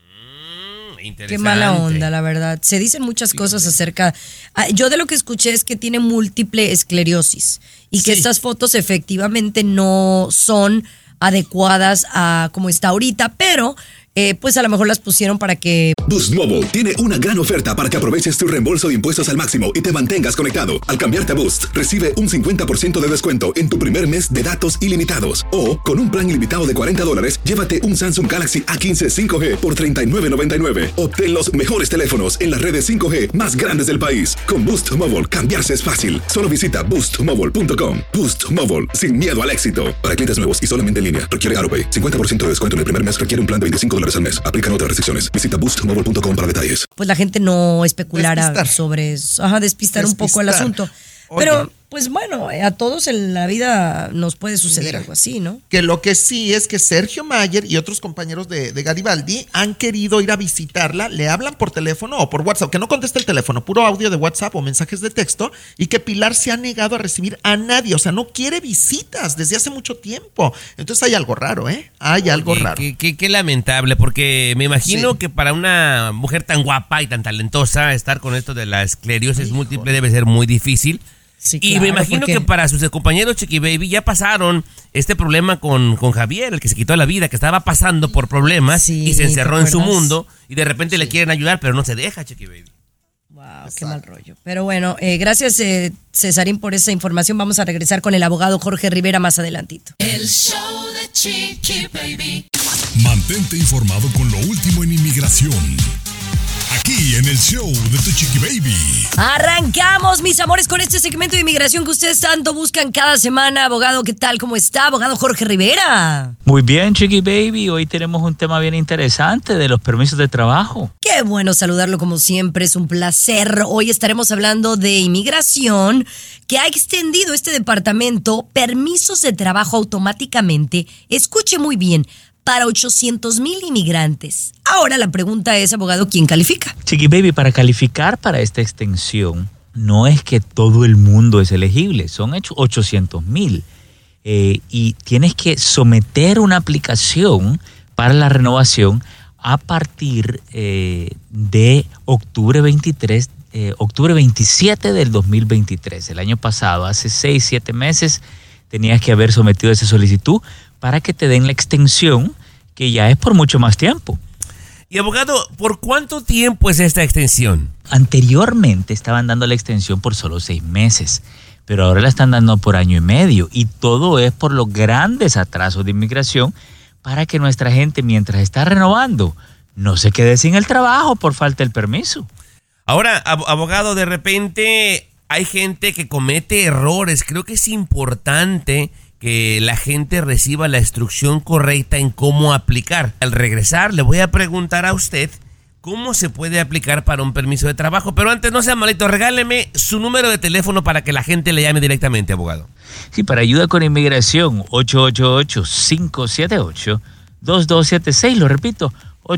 [SPEAKER 2] Qué mala onda, la verdad. Se dicen muchas cosas acerca. Yo de lo que escuché es que tiene múltiple esclerosis y que
[SPEAKER 4] Sí.
[SPEAKER 2] estas fotos efectivamente no son adecuadas a como está ahorita, pero pues a lo mejor las pusieron para que...
[SPEAKER 1] Boost Mobile tiene una gran oferta para que aproveches tu reembolso de impuestos al máximo y te mantengas conectado. Al cambiarte a Boost, recibe un 50% de descuento en tu primer mes de datos ilimitados. O, con un plan ilimitado de $40, llévate un Samsung Galaxy A15 5G por $39.99. Obtén los mejores teléfonos en las redes 5G más grandes del país. Con Boost Mobile, cambiarse es fácil. Solo visita boostmobile.com. Boost Mobile, sin miedo al éxito. Para clientes nuevos y solamente en línea, requiere AutoPay. 50% de descuento en el primer mes requiere un plan de $25 al mes. Aplican otras restricciones. Visita boostmobile.com para detalles.
[SPEAKER 2] pues la gente no especulara
[SPEAKER 4] Despistar.
[SPEAKER 2] sobre eso. Ajá, despistar un poco el
[SPEAKER 4] Despistar.
[SPEAKER 2] asunto.
[SPEAKER 4] Oye.
[SPEAKER 2] Pero, pues bueno, a todos en la vida nos puede suceder
[SPEAKER 4] Mira.
[SPEAKER 2] algo así, ¿no?
[SPEAKER 4] Que lo que sí es que Sergio Mayer y otros compañeros de Garibaldi han querido ir a visitarla, le hablan por teléfono o por WhatsApp, que no contesta el teléfono, puro audio de WhatsApp o mensajes de texto, y que Pilar se ha negado a recibir a nadie, o sea, no quiere visitas desde hace mucho tiempo. Entonces hay algo raro, ¿eh? Hay algo
[SPEAKER 3] Oye,
[SPEAKER 4] raro.
[SPEAKER 3] Qué lamentable, porque me imagino
[SPEAKER 4] Sí.
[SPEAKER 3] que para una mujer tan guapa y tan talentosa, estar con esto de la esclerosis múltiple debe ser muy difícil.
[SPEAKER 2] Sí,
[SPEAKER 3] Y
[SPEAKER 2] claro,
[SPEAKER 3] me imagino
[SPEAKER 2] porque-
[SPEAKER 3] que para sus compañeros Chiqui Baby ya pasaron este problema con Javier, el que se quitó la vida, que estaba pasando por problemas
[SPEAKER 2] Sí,
[SPEAKER 3] y se encerró
[SPEAKER 2] ¿te
[SPEAKER 3] en su
[SPEAKER 2] acuerdas?
[SPEAKER 3] mundo y de repente le quieren ayudar, pero no se deja, Chiqui Baby.
[SPEAKER 2] Wow, qué mal rollo. Pero bueno, gracias Cesarín por esa información. Vamos a regresar con el abogado Jorge Rivera más adelantito.
[SPEAKER 5] El show de Chiqui Baby.
[SPEAKER 6] Mantente informado con lo último en inmigración. aquí en el show de Tu Chiqui Baby.
[SPEAKER 2] Arrancamos, mis amores, con este segmento de inmigración que ustedes tanto buscan cada semana. Abogado, ¿qué tal? ¿Cómo está? Abogado Jorge Rivera.
[SPEAKER 10] Muy bien, Chiqui Baby. Hoy tenemos un tema bien interesante de los permisos de trabajo.
[SPEAKER 2] Qué bueno saludarlo como siempre, es un placer. Hoy estaremos hablando de inmigración, que ha extendido este departamento permisos de trabajo automáticamente. Escuche muy bien, para 800,000 inmigrantes. Ahora la pregunta es, abogado, ¿quién califica?
[SPEAKER 10] Chiqui Baby, para calificar para esta extensión, no es que todo el mundo es elegible, son 800,000. Y tienes que someter una aplicación para la renovación a partir de octubre 27 del 2023. El año pasado, hace 6-7 meses, tenías que haber sometido esa solicitud para que te den la extensión, que ya es por mucho más tiempo.
[SPEAKER 3] Y abogado, ¿por cuánto tiempo es esta extensión?
[SPEAKER 10] Anteriormente estaban dando la extensión por solo 6 meses, pero ahora la están dando por año y medio, y todo es por los grandes atrasos de inmigración para que nuestra gente, mientras está renovando, no se quede sin el trabajo por falta del permiso.
[SPEAKER 3] Ahora, abogado, de repente hay gente que comete errores. Creo que es importante que la gente reciba la instrucción correcta en cómo aplicar. Al regresar, le voy a preguntar a usted cómo se puede aplicar para un permiso de trabajo. Pero antes, no sea malito, regáleme su número de teléfono para que la gente le llame directamente, abogado.
[SPEAKER 10] Sí, para ayuda con inmigración, 888-578-2276. Lo repito,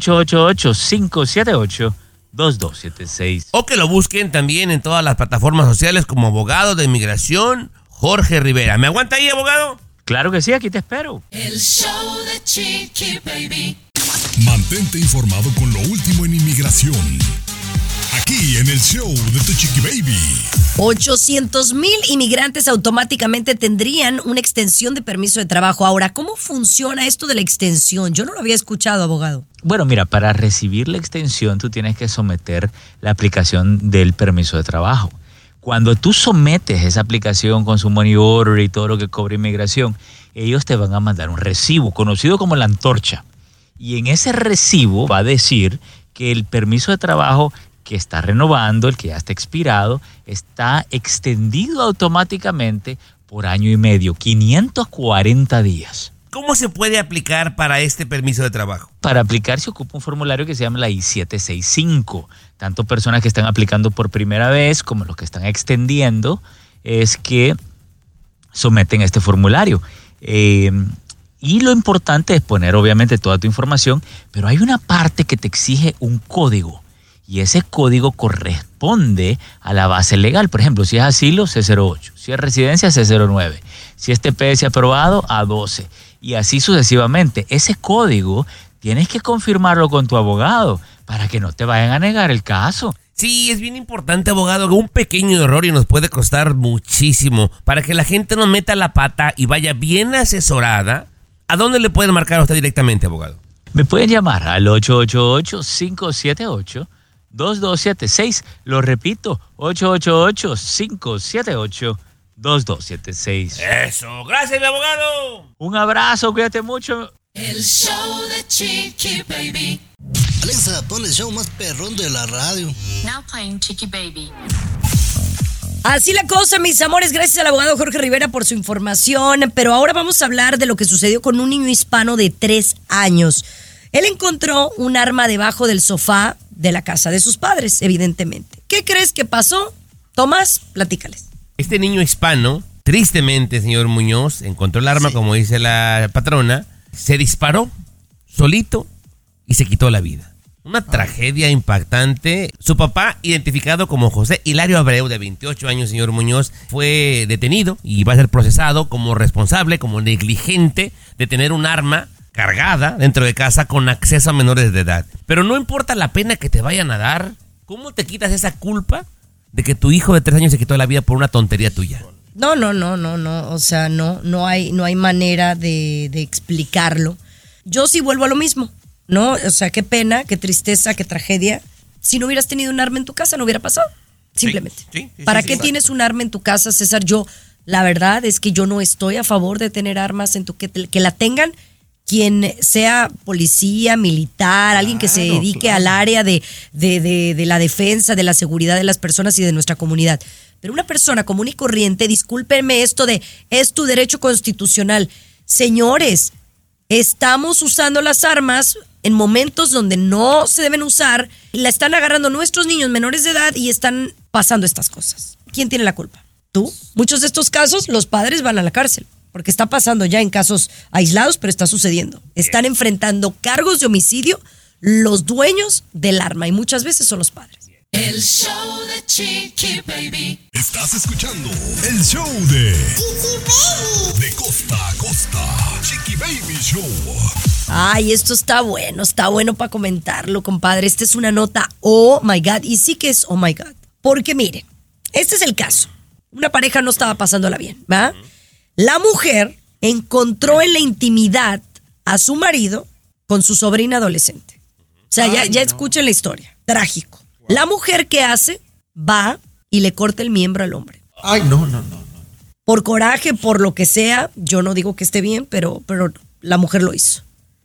[SPEAKER 10] 888-578-2276.
[SPEAKER 3] O que lo busquen también en todas las plataformas sociales como abogado de inmigración Jorge Rivera. ¿Me aguanta ahí, abogado?
[SPEAKER 10] Claro que sí, aquí te espero.
[SPEAKER 5] El show de Chiqui Baby.
[SPEAKER 6] Mantente informado con lo último en inmigración. Aquí en el show de Tu Chiqui Baby.
[SPEAKER 2] 800,000 inmigrantes automáticamente tendrían una extensión de permiso de trabajo. Ahora, ¿cómo funciona esto de la extensión? Yo no lo había escuchado, abogado.
[SPEAKER 10] Bueno, mira, para recibir la extensión tú tienes que someter la aplicación del permiso de trabajo. Cuando tú sometes esa aplicación con su money order y todo lo que cobra inmigración, ellos te van a mandar un recibo, conocido como la antorcha. Y en ese recibo va a decir que el permiso de trabajo que está renovando, el que ya está expirado, está extendido automáticamente por año y medio, 540 días.
[SPEAKER 3] ¿Cómo se puede aplicar para este permiso de trabajo?
[SPEAKER 10] Para aplicar se ocupa un formulario que se llama la I-765. Tanto personas que están aplicando por primera vez como los que están extendiendo es que someten este formulario. Y lo importante es poner obviamente toda tu información, pero hay una parte que te exige un código y ese código corresponde a la base legal. Por ejemplo, si es asilo, C08, si es residencia, C09, si es TPS aprobado, A12 y así sucesivamente. Ese código tienes que confirmarlo con tu abogado para que no te vayan a negar el caso.
[SPEAKER 3] Sí, es bien importante, abogado, que un pequeño error y nos puede costar muchísimo. Para que la gente no meta la pata y vaya bien asesorada, ¿a dónde le pueden marcar a usted directamente, abogado?
[SPEAKER 10] Me pueden llamar al 888-578-2276. Lo repito, 888-578-2276.
[SPEAKER 3] Eso, gracias, mi abogado.
[SPEAKER 10] Un abrazo, cuídate mucho.
[SPEAKER 5] El show de Chiqui Baby.
[SPEAKER 7] Alexa, pon el show más perrón de la radio.
[SPEAKER 8] Now playing Chiqui Baby.
[SPEAKER 2] Así la cosa, mis amores, gracias al abogado Jorge Rivera por su información, pero ahora vamos a hablar de lo que sucedió con un niño hispano de 3 años. Él encontró un arma debajo del sofá de la casa de sus padres, evidentemente. ¿Qué crees que pasó? Tomás, platícales.
[SPEAKER 3] Este niño hispano, tristemente, señor Muñoz, encontró el arma, como dice la patrona, se disparó solito y se quitó la vida. Una tragedia impactante. Su papá, identificado como José Hilario Abreu, de 28 años, señor Muñoz, fue detenido y va a ser procesado como responsable, como negligente de tener un arma cargada dentro de casa con acceso a menores de edad. Pero no importa la pena que te vayan a dar, ¿cómo te quitas esa culpa de que tu hijo de 3 años se quitó la vida por una tontería tuya?
[SPEAKER 2] No. O sea, no hay manera de explicarlo. Yo sí vuelvo a lo mismo, ¿no? O sea, qué pena, qué tristeza, qué tragedia. Si no hubieras tenido un arma en tu casa, no hubiera pasado. Simplemente.
[SPEAKER 3] Sí,
[SPEAKER 2] ¿Para qué tienes un arma en tu casa, César? La verdad es que yo no estoy a favor de tener armas en que la tengan quien sea policía, militar, alguien que se dedique al área de la defensa, de la seguridad de las personas y de nuestra comunidad. Pero una persona común y corriente, discúlpenme esto de es tu derecho constitucional. Señores, estamos usando las armas en momentos donde no se deben usar, y la están agarrando nuestros niños menores de edad y están pasando estas cosas. ¿Quién tiene la culpa? ¿Tú? Muchos de estos casos, los padres van a la cárcel, porque está pasando ya en casos aislados, pero está sucediendo. Están enfrentando cargos de homicidio los dueños del arma, y muchas veces son los padres.
[SPEAKER 5] El show de Chiqui Baby.
[SPEAKER 6] Estás escuchando el show de Chiqui Baby. De costa a costa. Chiqui Baby Show.
[SPEAKER 2] Ay, esto está bueno para comentarlo, compadre. Esta es una nota, oh my God, y sí que es oh my God. Porque miren, este es el caso. Una pareja no estaba pasándola bien, ¿va? La mujer encontró en la intimidad a su marido con su sobrina adolescente. O sea, ya escuchen la historia. Trágico. La mujer, ¿qué hace? Va y le corta el miembro al hombre.
[SPEAKER 4] Ay, no.
[SPEAKER 2] Por coraje, por lo que sea, yo no digo que esté bien, pero la mujer lo hizo.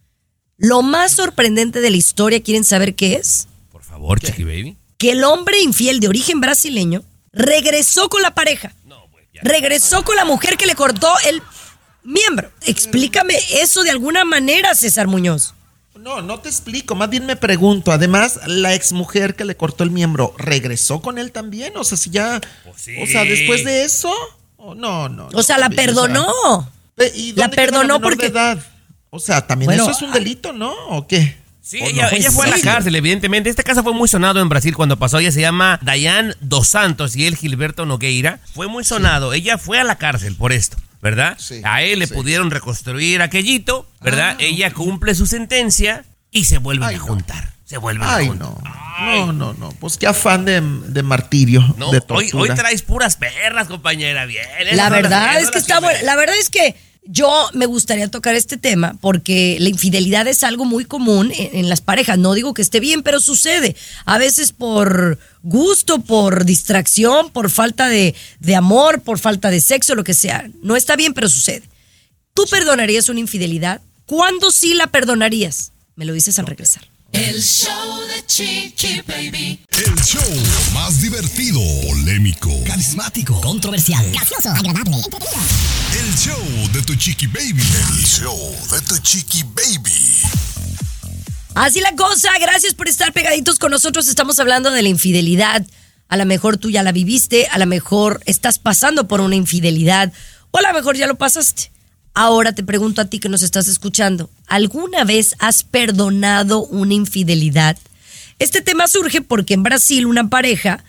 [SPEAKER 2] Lo más sorprendente de la historia, ¿quieren saber qué es?
[SPEAKER 3] Por favor, Chiqui Baby.
[SPEAKER 2] Que el hombre infiel de origen brasileño regresó con la pareja. Regresó con la mujer que le cortó el miembro. Explícame eso de alguna manera, César Muñoz.
[SPEAKER 4] No te explico, más bien me pregunto. Además, la exmujer que le cortó el miembro, ¿regresó con él también? O sea, si ya...
[SPEAKER 3] Pues sí.
[SPEAKER 4] O sea, después de eso... No.
[SPEAKER 2] O sea, la perdonó.
[SPEAKER 4] ¿Y
[SPEAKER 2] la perdonó porque...
[SPEAKER 4] edad? O sea, también eso es un delito, ¿no? ¿O qué?
[SPEAKER 3] Sí, ella fue a la cárcel, evidentemente. Este caso fue muy sonado en Brasil cuando pasó. Ella se llama Dayane dos Santos y él Gilberto Nogueira. Fue muy sonado. Ella fue a la cárcel por esto, ¿verdad? Sí, a él le pudieron reconstruir aquellito, ¿verdad? Ella cumple su sentencia y se vuelven a juntar. Se vuelven a juntar.
[SPEAKER 4] No. Pues qué afán de martirio, de tortura.
[SPEAKER 3] Hoy traes puras perras, compañera. Bien.
[SPEAKER 2] La verdad es que está bueno. La verdad es que yo me gustaría tocar este tema porque la infidelidad es algo muy común en las parejas. No digo que esté bien, pero sucede. A veces por gusto, por distracción, por falta de amor, por falta de sexo, lo que sea. No está bien, pero sucede. ¿Tú perdonarías una infidelidad? ¿Cuándo sí la perdonarías? Me lo dices al regresar.
[SPEAKER 5] El show de Chiqui Baby.
[SPEAKER 6] El show más divertido, polémico,
[SPEAKER 11] carismático, controversial, gracioso, agradable, entretenido.
[SPEAKER 6] El show de tu Chiqui Baby. El show de tu Chiqui Baby.
[SPEAKER 2] Así la cosa, gracias por estar pegaditos con nosotros. Estamos hablando de la infidelidad. A lo mejor tú ya la viviste, a lo mejor estás pasando por una infidelidad, o a lo mejor ya lo pasaste. Ahora te pregunto a ti que nos estás escuchando, ¿alguna vez has perdonado una infidelidad? Este tema surge porque en Brasil una pareja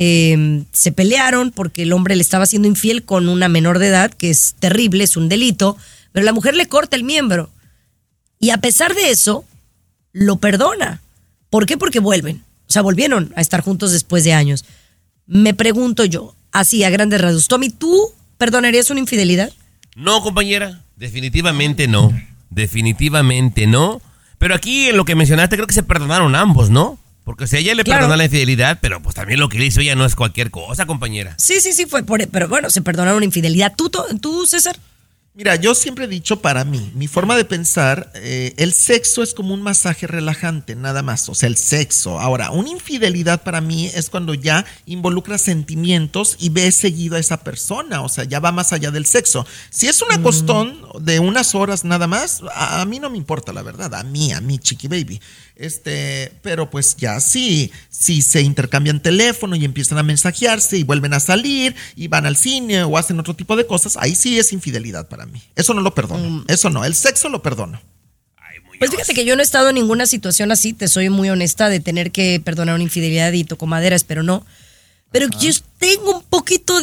[SPEAKER 2] se pelearon porque el hombre le estaba siendo infiel con una menor de edad, que es terrible, es un delito, pero la mujer le corta el miembro. Y a pesar de eso, lo perdona. ¿Por qué? Porque vuelven. O sea, volvieron a estar juntos después de años. Me pregunto yo, así a grandes rasgos, Tommy, ¿tú perdonarías una infidelidad?
[SPEAKER 3] No, compañera, definitivamente no. Definitivamente no. Pero aquí en lo que mencionaste creo que se perdonaron ambos, ¿no? Porque o sea, ella le perdonó la infidelidad, pero pues también lo que le hizo ella no es cualquier cosa, compañera.
[SPEAKER 2] Sí, fue pero bueno, se perdonaron una infidelidad. ¿Tú, César?
[SPEAKER 4] Mira, yo siempre he dicho para mí, mi forma de pensar, el sexo es como un masaje relajante, nada más. O sea, el sexo. Ahora, una infidelidad para mí es cuando ya involucra sentimientos y ves seguido a esa persona. O sea, ya va más allá del sexo. Si es una costón de unas horas nada más, a mí no me importa, la verdad. A mí, Chiqui Baby. Pero pues ya sí se intercambian teléfono y empiezan a mensajearse y vuelven a salir y van al cine o hacen otro tipo de cosas, ahí sí es infidelidad para mí. Eso no lo perdono. Eso no, el sexo lo perdono.
[SPEAKER 2] Pues fíjate que yo no he estado en ninguna situación así, te soy muy honesta, de tener que perdonar una infidelidad y toco madera, espero no. Pero yo tengo un poquito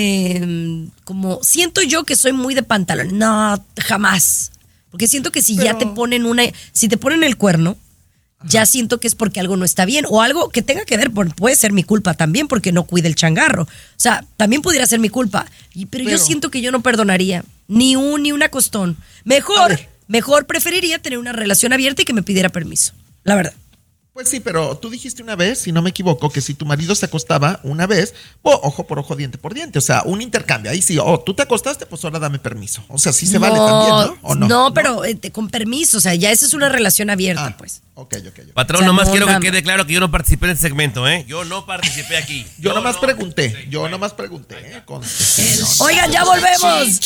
[SPEAKER 2] de como siento yo que soy muy de pantalón. No, jamás. Porque siento que si ya te ponen si te ponen el cuerno, ya siento que es porque algo no está bien o algo que tenga que ver, puede ser mi culpa también porque no cuide el changarro. O sea, también pudiera ser mi culpa. Pero yo siento que yo no perdonaría ni una costón. Mejor preferiría tener una relación abierta y que me pidiera permiso. La verdad.
[SPEAKER 4] Pues sí, pero tú dijiste una vez, si no me equivoco, que si tu marido se acostaba una vez, ojo por ojo, diente por diente. O sea, un intercambio. Ahí sí, tú te acostaste, pues ahora dame permiso. O sea, sí se vale también, ¿no? ¿O no?
[SPEAKER 2] No, pero con permiso. O sea, ya esa es una relación abierta, pues.
[SPEAKER 4] Ok.
[SPEAKER 3] Patrón,
[SPEAKER 2] O sea,
[SPEAKER 3] nomás
[SPEAKER 2] no,
[SPEAKER 3] quiero que
[SPEAKER 2] nada.
[SPEAKER 3] quede claro que yo no participé en este segmento, ¿eh? Yo no participé aquí.
[SPEAKER 4] Yo nomás pregunté.
[SPEAKER 2] Oigan, ya volvemos.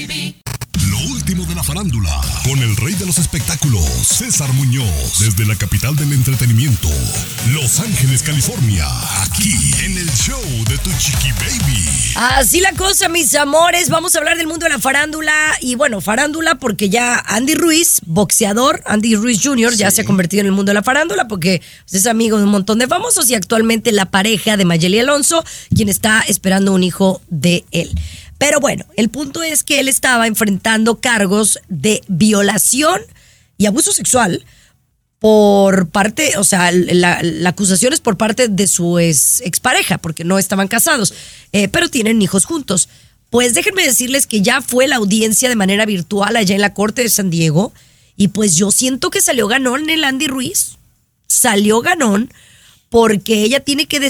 [SPEAKER 6] Lo último de la farándula, con el rey de los espectáculos, César Muñoz, desde la capital del entretenimiento, Los Ángeles, California, aquí en el show de Tu Chiqui Baby.
[SPEAKER 2] Así la cosa, mis amores. Vamos a hablar del mundo de la farándula. Y bueno, farándula porque ya Andy Ruiz, boxeador, Andy Ruiz Jr., ya se ha convertido en el mundo de la farándula porque es amigo de un montón de famosos y actualmente la pareja de Mayeli Alonso, quien está esperando un hijo de él. Pero bueno, el punto es que él estaba enfrentando cargos de violación y abuso sexual por parte, o sea, la acusación es por parte de su expareja, porque no estaban casados, pero tienen hijos juntos. Pues déjenme decirles que ya fue la audiencia de manera virtual allá en la Corte de San Diego, y pues yo siento que salió ganón el Andy Ruiz. Salió ganón porque ella tiene que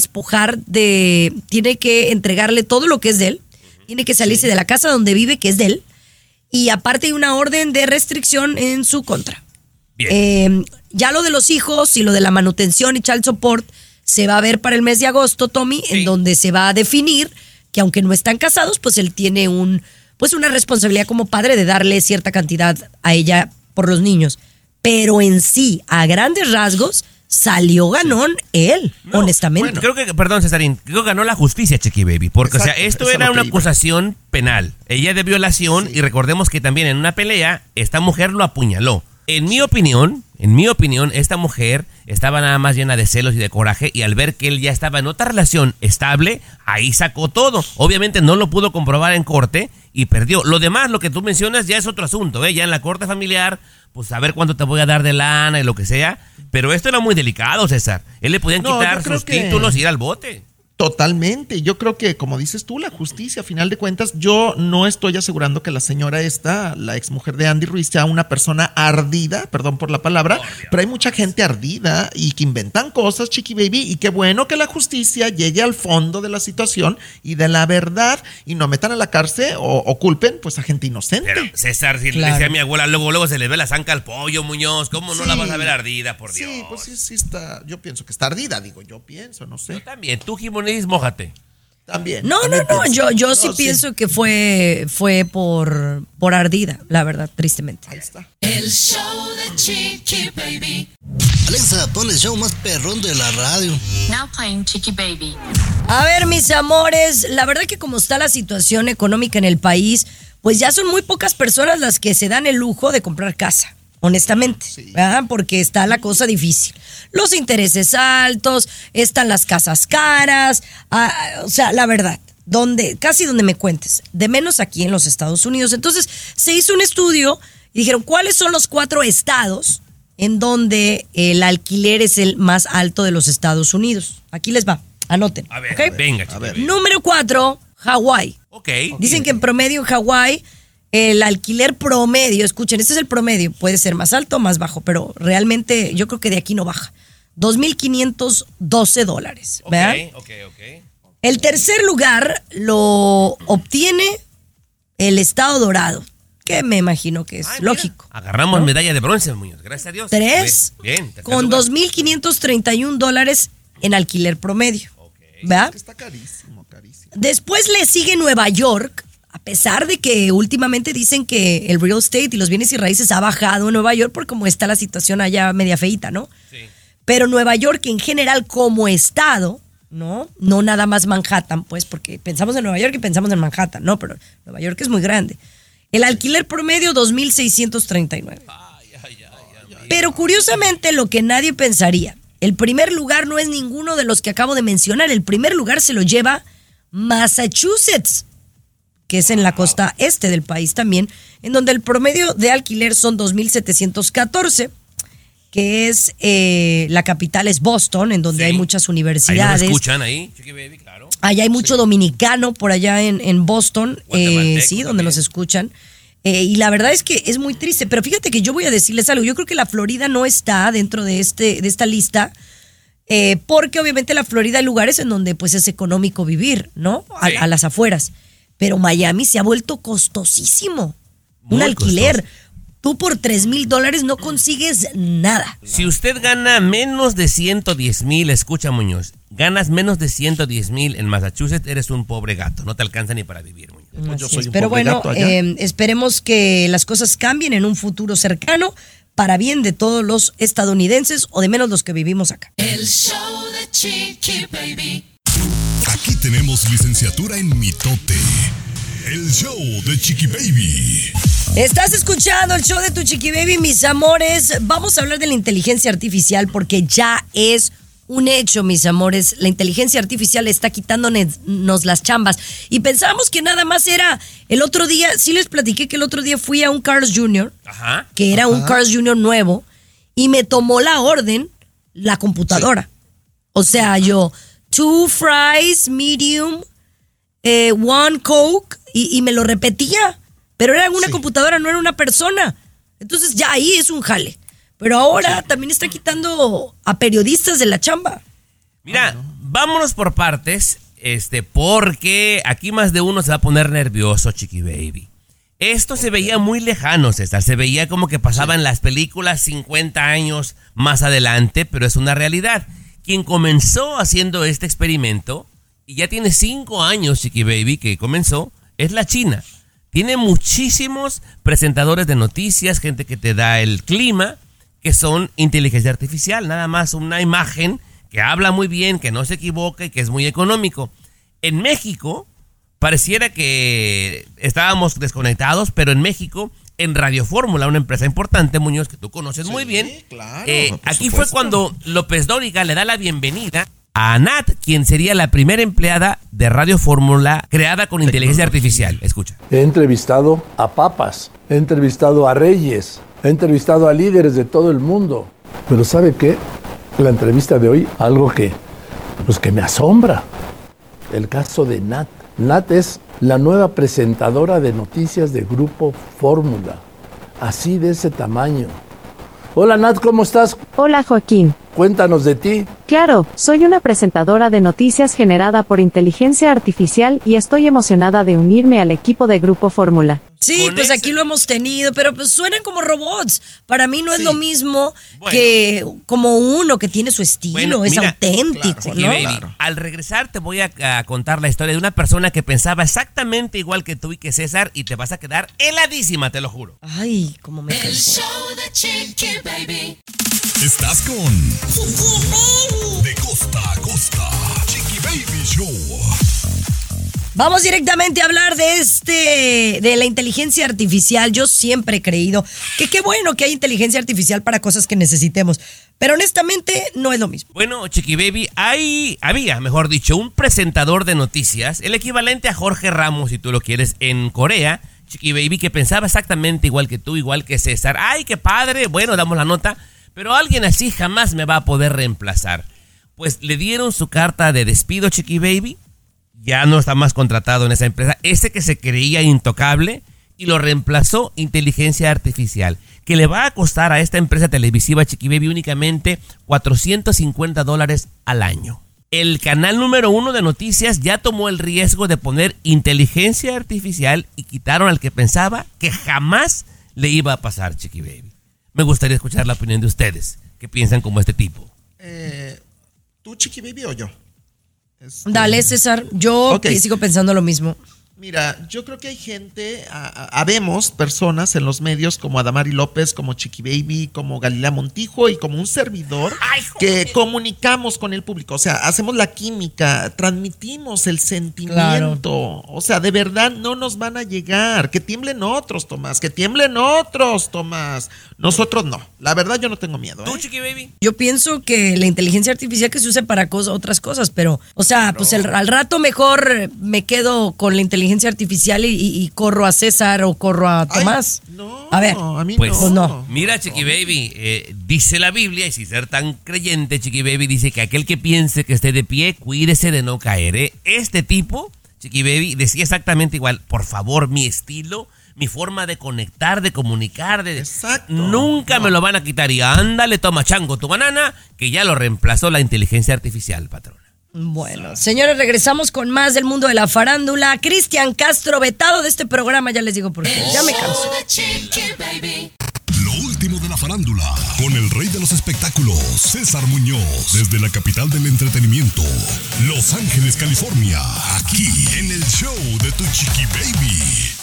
[SPEAKER 2] tiene que entregarle todo lo que es de él. Tiene que salirse de la casa donde vive, que es de él. Y aparte hay una orden de restricción en su contra. Ya lo de los hijos y lo de la manutención y child support se va a ver para el mes de agosto, Tommy, en donde se va a definir que aunque no están casados, pues él tiene una responsabilidad como padre de darle cierta cantidad a ella por los niños. Pero en sí, a grandes rasgos, salió ganón él, honestamente.
[SPEAKER 3] Bueno, creo que, perdón, Cesarín, creo que ganó la justicia, Chiqui Baby, porque, o sea, esto era una acusación penal. Ella de violación, y recordemos que también en una pelea, esta mujer lo apuñaló. En mi opinión, esta mujer estaba nada más llena de celos y de coraje, y al ver que él ya estaba en otra relación estable, ahí sacó todo. Obviamente no lo pudo comprobar en corte y perdió. Lo demás, lo que tú mencionas, ya es otro asunto, ¿eh? Ya en la corte familiar, pues a ver cuánto te voy a dar de lana y lo que sea. Pero esto era muy delicado, César. Él le podían quitar sus títulos y ir al bote.
[SPEAKER 4] Totalmente. Yo creo que, como dices tú, la justicia, a final de cuentas, yo no estoy asegurando que la señora esta, la exmujer de Andy Ruiz, sea una persona ardida, perdón por la palabra, pero hay mucha gente ardida y que inventan cosas, Chiqui Baby, y qué bueno que la justicia llegue al fondo de la situación y de la verdad y no metan a la cárcel o culpen pues a gente inocente.
[SPEAKER 3] Pero, César, si le decía a mi abuela, luego se le ve la zanca al pollo, Muñoz, ¿cómo no la vas a ver ardida, por Dios?
[SPEAKER 4] Sí, pues sí está, yo pienso que está ardida, no sé.
[SPEAKER 3] Yo también, tú, Jiménez, mójate.
[SPEAKER 4] También.
[SPEAKER 2] No, yo sí pienso que fue por ardida, la verdad, tristemente.
[SPEAKER 4] Ahí está.
[SPEAKER 5] El show de Chiqui Baby.
[SPEAKER 7] Alexa, pon el show más perrón de la radio.
[SPEAKER 8] Now playing Chiqui Baby.
[SPEAKER 2] A ver, mis amores, la verdad que como está la situación económica en el país, pues ya son muy pocas personas las que se dan el lujo de comprar casa, honestamente, ¿verdad? Porque está la cosa difícil. Los intereses altos, están las casas caras, o sea, la verdad, casi donde me cuentes, de menos aquí en los Estados Unidos. Entonces, se hizo un estudio y dijeron, ¿cuáles son los 4 estados en donde el alquiler es el más alto de los Estados Unidos? Aquí les va, anoten.
[SPEAKER 3] A ver,
[SPEAKER 2] ¿okay?
[SPEAKER 3] venga.
[SPEAKER 4] A ver.
[SPEAKER 2] Número 4, Hawái.
[SPEAKER 3] Ok.
[SPEAKER 2] Dicen que en promedio en Hawái el alquiler promedio, escuchen, este es el promedio, puede ser más alto o más bajo, pero realmente yo creo que de aquí no baja. $2,512, ¿verdad?
[SPEAKER 3] Ok.
[SPEAKER 2] El tercer lugar lo obtiene el Estado Dorado, que me imagino que es lógico.
[SPEAKER 3] Agarramos medalla de bronce, Muñoz, gracias a Dios.
[SPEAKER 2] 3,
[SPEAKER 3] Bien,
[SPEAKER 2] con $2,531 en alquiler promedio, ¿verdad?
[SPEAKER 4] Está carísimo.
[SPEAKER 2] Después le sigue Nueva York, a pesar de que últimamente dicen que el real estate y los bienes y raíces ha bajado en Nueva York por cómo está la situación allá media feíta, ¿no? Sí. Pero Nueva York en general como estado, ¿no? No nada más Manhattan, pues, porque pensamos en Nueva York y pensamos en Manhattan, no, pero Nueva York es muy grande. El alquiler promedio, $2,639. Pero curiosamente, lo que nadie pensaría, el primer lugar no es ninguno de los que acabo de mencionar, el primer lugar se lo lleva Massachusetts, que es en la costa este del país también, en donde el promedio de alquiler son $2,714, que es la capital es Boston, en donde hay muchas universidades.
[SPEAKER 3] Ahí nos escuchan ahí, Chiqui Baby, claro.
[SPEAKER 2] Allá hay mucho dominicano por allá en Boston, sí, donde nos escuchan. Y la verdad es que es muy triste. Pero fíjate que yo voy a decirles algo. Yo creo que la Florida no está dentro de esta lista. Porque obviamente la Florida hay lugares en donde pues es económico vivir, ¿no? A las afueras. Pero Miami se ha vuelto costosísimo. Un alquiler.
[SPEAKER 3] Costoso.
[SPEAKER 2] Tú por $3,000 no consigues nada.
[SPEAKER 3] Si usted gana menos de 110,000, escucha Muñoz, ganas menos de 110,000 en Massachusetts, eres un pobre gato. No te alcanza ni para vivir, Muñoz.
[SPEAKER 4] Yo soy un
[SPEAKER 2] Pero
[SPEAKER 4] pobre
[SPEAKER 2] bueno,
[SPEAKER 4] gato allá.
[SPEAKER 2] esperemos que las cosas cambien en un futuro cercano para bien de todos los estadounidenses o de menos los que vivimos acá.
[SPEAKER 5] El show de Chiqui Baby.
[SPEAKER 6] Aquí tenemos licenciatura en mitote. El show de Chiqui Baby.
[SPEAKER 2] Estás escuchando el show de tu Chiqui Baby, mis amores. Vamos a hablar de la inteligencia artificial porque ya es un hecho, mis amores. La inteligencia artificial está quitándonos las chambas. Y pensábamos que nada más era el otro día. Sí les platiqué que el otro día fui a un Carl's Jr., que era un Carl's Jr. nuevo, y me tomó la orden la computadora. O sea, yo, 2 fries, medium, 1 Coke, y me lo repetía. Pero era una computadora, no era una persona. Entonces ya ahí es un jale. Pero ahora también está quitando a periodistas de la chamba.
[SPEAKER 3] Mira, vámonos por partes, porque aquí más de uno se va a poner nervioso, Chiqui Baby. Esto se veía muy lejano, César. Se veía como que pasaba en las películas 50 años más adelante, pero es una realidad. Quien comenzó haciendo este experimento, y ya tiene 5 años, Chiqui Baby, que comenzó, es la China. Tiene muchísimos presentadores de noticias, gente que te da el clima, que son inteligencia artificial. Nada más una imagen que habla muy bien, que no se equivoca y que es muy económico. En México, pareciera que estábamos desconectados, pero en México, en Radio Fórmula, una empresa importante, Muñoz, que tú conoces muy bien.
[SPEAKER 4] Claro,
[SPEAKER 3] aquí fue cuando López Dóriga le da la bienvenida a Nat, quien sería la primera empleada de Radio Fórmula creada con inteligencia artificial. Escucha.
[SPEAKER 12] He entrevistado a papas, he entrevistado a reyes, he entrevistado a líderes de todo el mundo. Pero ¿sabe qué? La entrevista de hoy, algo que me asombra. El caso de Nat. Nat es la nueva presentadora de noticias de Grupo Fórmula. Así de ese tamaño. Hola Nat, ¿cómo estás?
[SPEAKER 13] Hola Joaquín.
[SPEAKER 12] Cuéntanos de ti.
[SPEAKER 13] Claro, soy una presentadora de noticias generada por inteligencia artificial y estoy emocionada de unirme al equipo de Grupo Fórmula.
[SPEAKER 2] Sí, pues aquí lo hemos tenido, pero pues suenan como robots. Para mí no es lo mismo que como uno que tiene su estilo, es auténtico, ¿no?
[SPEAKER 3] Baby, al regresar te voy a contar la historia de una persona que pensaba exactamente igual que tú y que César y te vas a quedar heladísima, te lo juro.
[SPEAKER 2] Ay, cómo me
[SPEAKER 5] El show de Chiqui Baby.
[SPEAKER 6] Estás con Chiqui Baby. De costa a costa. Chiqui Baby Show.
[SPEAKER 2] Vamos directamente a hablar de la inteligencia artificial. Yo siempre he creído que qué bueno que hay inteligencia artificial para cosas que necesitemos. Pero honestamente no es lo mismo.
[SPEAKER 3] Bueno, Chiqui Baby, había, mejor dicho, un presentador de noticias, el equivalente a Jorge Ramos, si tú lo quieres, en Corea, Chiqui Baby, que pensaba exactamente igual que tú, igual que César. ¡Ay, qué padre! Bueno, damos la nota, pero alguien así jamás me va a poder reemplazar. Pues le dieron su carta de despido, Chiqui Baby. Ya no está más contratado en esa empresa. Ese que se creía intocable y lo reemplazó inteligencia artificial, que le va a costar a esta empresa televisiva Chiqui Baby únicamente $450 al año. El canal número 1 de noticias ya tomó el riesgo de poner inteligencia artificial y quitaron al que pensaba que jamás le iba a pasar, Chiqui Baby. Me gustaría escuchar la opinión de ustedes. ¿Qué piensan como este tipo?
[SPEAKER 4] ¿Tú, Chiqui Baby, o yo?
[SPEAKER 2] Dale, César. Yo sigo pensando lo mismo.
[SPEAKER 4] Mira, yo creo que hay gente, habemos personas en los medios como Adamari López, como Chiqui Baby, como Galilea Montijo y como un servidor que comunicamos con el público. O sea, hacemos la química, transmitimos el sentimiento. Claro. O sea, de verdad no nos van a llegar. Que tiemblen otros, Tomás. Que tiemblen otros, Tomás. Nosotros no. La verdad yo no tengo miedo.
[SPEAKER 3] ¿Tú, Chiqui Baby?
[SPEAKER 2] Yo pienso que la inteligencia artificial que se use para otras cosas, pero, o sea, pues al rato mejor me quedo con la inteligencia artificial y corro a César o corro a Tomás. A ver,
[SPEAKER 4] a mí
[SPEAKER 3] pues
[SPEAKER 2] no.
[SPEAKER 3] Mira, Chiqui Baby, dice la Biblia, y sin ser tan creyente, Chiqui Baby dice que aquel que piense que esté de pie, cuídese de no caer. Este tipo, Chiqui Baby, decía exactamente igual: por favor, mi estilo, mi forma de conectar, de comunicar.
[SPEAKER 4] Exacto.
[SPEAKER 3] Nunca me lo van a quitar. Y ándale, toma chango tu banana, que ya lo reemplazó la inteligencia artificial, patrona.
[SPEAKER 2] Bueno, señores, regresamos con más del mundo de la farándula. Cristian Castro, vetado de este programa, ya les digo por qué. Ya me canso.
[SPEAKER 6] Lo último de la farándula, con el rey de los espectáculos, César Muñoz, desde la capital del entretenimiento, Los Ángeles, California, aquí en el show de Tu Chiqui Baby.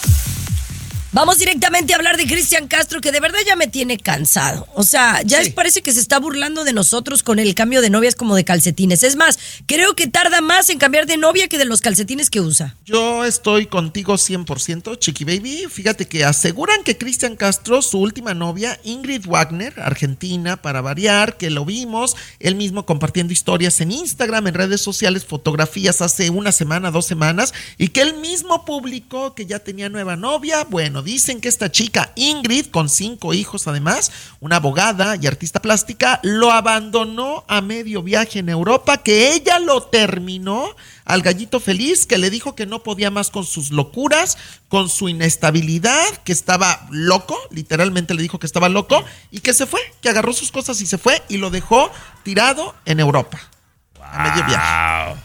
[SPEAKER 2] Vamos directamente a hablar de Cristian Castro, que de verdad ya me tiene cansado. O sea, ya parece que se está burlando de nosotros con el cambio de novias como de calcetines. Es más, creo que tarda más en cambiar de novia que de los calcetines que usa.
[SPEAKER 4] Yo estoy contigo 100%, Chiqui Baby. Fíjate que aseguran que Cristian Castro, su última novia, Ingrid Wagner, argentina, para variar, que lo vimos, él mismo compartiendo historias en Instagram, en redes sociales, fotografías hace una semana, 2 semanas, y que él mismo publicó que ya tenía nueva novia. Bueno, dicen que esta chica Ingrid, con 5 hijos además, una abogada y artista plástica, lo abandonó a medio viaje en Europa, que ella lo terminó al gallito feliz, que le dijo que no podía más con sus locuras, con su inestabilidad, que estaba loco, literalmente le dijo que estaba loco, y que se fue, que agarró sus cosas y se fue, y lo dejó tirado en Europa, a medio viaje.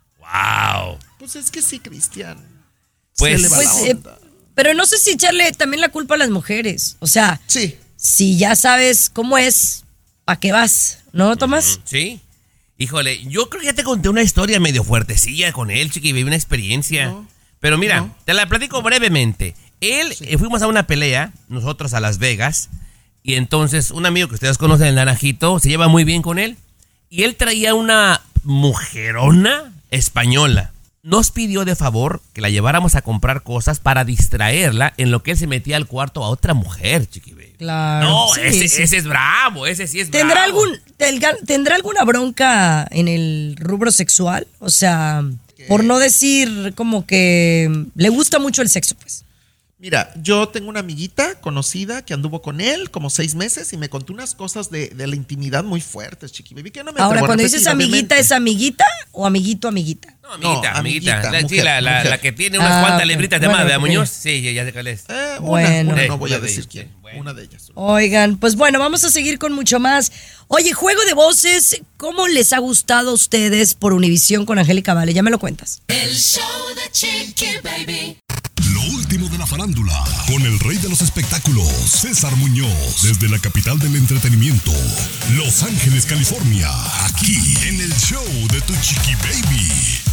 [SPEAKER 3] ¡Wow!
[SPEAKER 4] Pues es que sí, Cristian.
[SPEAKER 3] Pues,
[SPEAKER 4] se le va la onda.
[SPEAKER 2] Pero no sé si echarle también la culpa a las mujeres. O sea,
[SPEAKER 4] sí.
[SPEAKER 2] Si ya sabes cómo es, ¿para qué vas? ¿No, Tomás?
[SPEAKER 3] Sí. Híjole, yo creo que ya te conté una historia medio fuertecilla con él, Chiqui Baby, una experiencia.
[SPEAKER 4] No.
[SPEAKER 3] Pero mira, te la platico brevemente. Él, fuimos a una pelea, nosotros a Las Vegas, y entonces un amigo que ustedes conocen, el Naranjito, se lleva muy bien con él, y él traía una mujerona española. Nos pidió de favor que la lleváramos a comprar cosas para distraerla en lo que él se metía al cuarto a otra mujer, Chiqui Baby.
[SPEAKER 2] Claro.
[SPEAKER 3] No,
[SPEAKER 2] sí,
[SPEAKER 3] ese es bravo, ese sí es
[SPEAKER 2] ¿Tendrá
[SPEAKER 3] bravo.
[SPEAKER 2] ¿Tendrá alguna bronca en el rubro sexual? O sea, por no decir como que le gusta mucho el sexo, pues.
[SPEAKER 4] Mira, yo tengo una amiguita conocida que anduvo con él como 6 meses y me contó unas cosas de la intimidad muy fuertes, Chiqui Baby, que no me
[SPEAKER 2] Ahora,
[SPEAKER 4] atrevo a
[SPEAKER 2] cuando
[SPEAKER 4] repetir,
[SPEAKER 2] dices amiguita,
[SPEAKER 4] obviamente.
[SPEAKER 2] ¿es amiguita o amiguito, amiguita?
[SPEAKER 3] No, amiguita.
[SPEAKER 4] Mujer.
[SPEAKER 3] La que tiene unas cuantas
[SPEAKER 2] ok.
[SPEAKER 3] libritas de
[SPEAKER 2] Bueno,
[SPEAKER 3] más, ¿verdad,
[SPEAKER 2] ok.
[SPEAKER 3] Muñoz? Sí, ya sé cuál es.
[SPEAKER 2] Bueno.
[SPEAKER 4] Una, no voy a
[SPEAKER 3] Una de
[SPEAKER 4] decir
[SPEAKER 3] ellas,
[SPEAKER 4] quién.
[SPEAKER 3] bueno.
[SPEAKER 4] Una de ellas.
[SPEAKER 2] Oigan, pues bueno, vamos a seguir con mucho más. Oye, juego de voces, ¿cómo les ha gustado a ustedes por Univisión con Angélica Vale? Ya me lo cuentas.
[SPEAKER 5] El show de Chiqui Baby.
[SPEAKER 6] Lo último de la farándula, con el rey de los espectáculos, César Muñoz, desde la capital del entretenimiento, Los Ángeles, California, aquí en el show de Tu Chiqui Baby.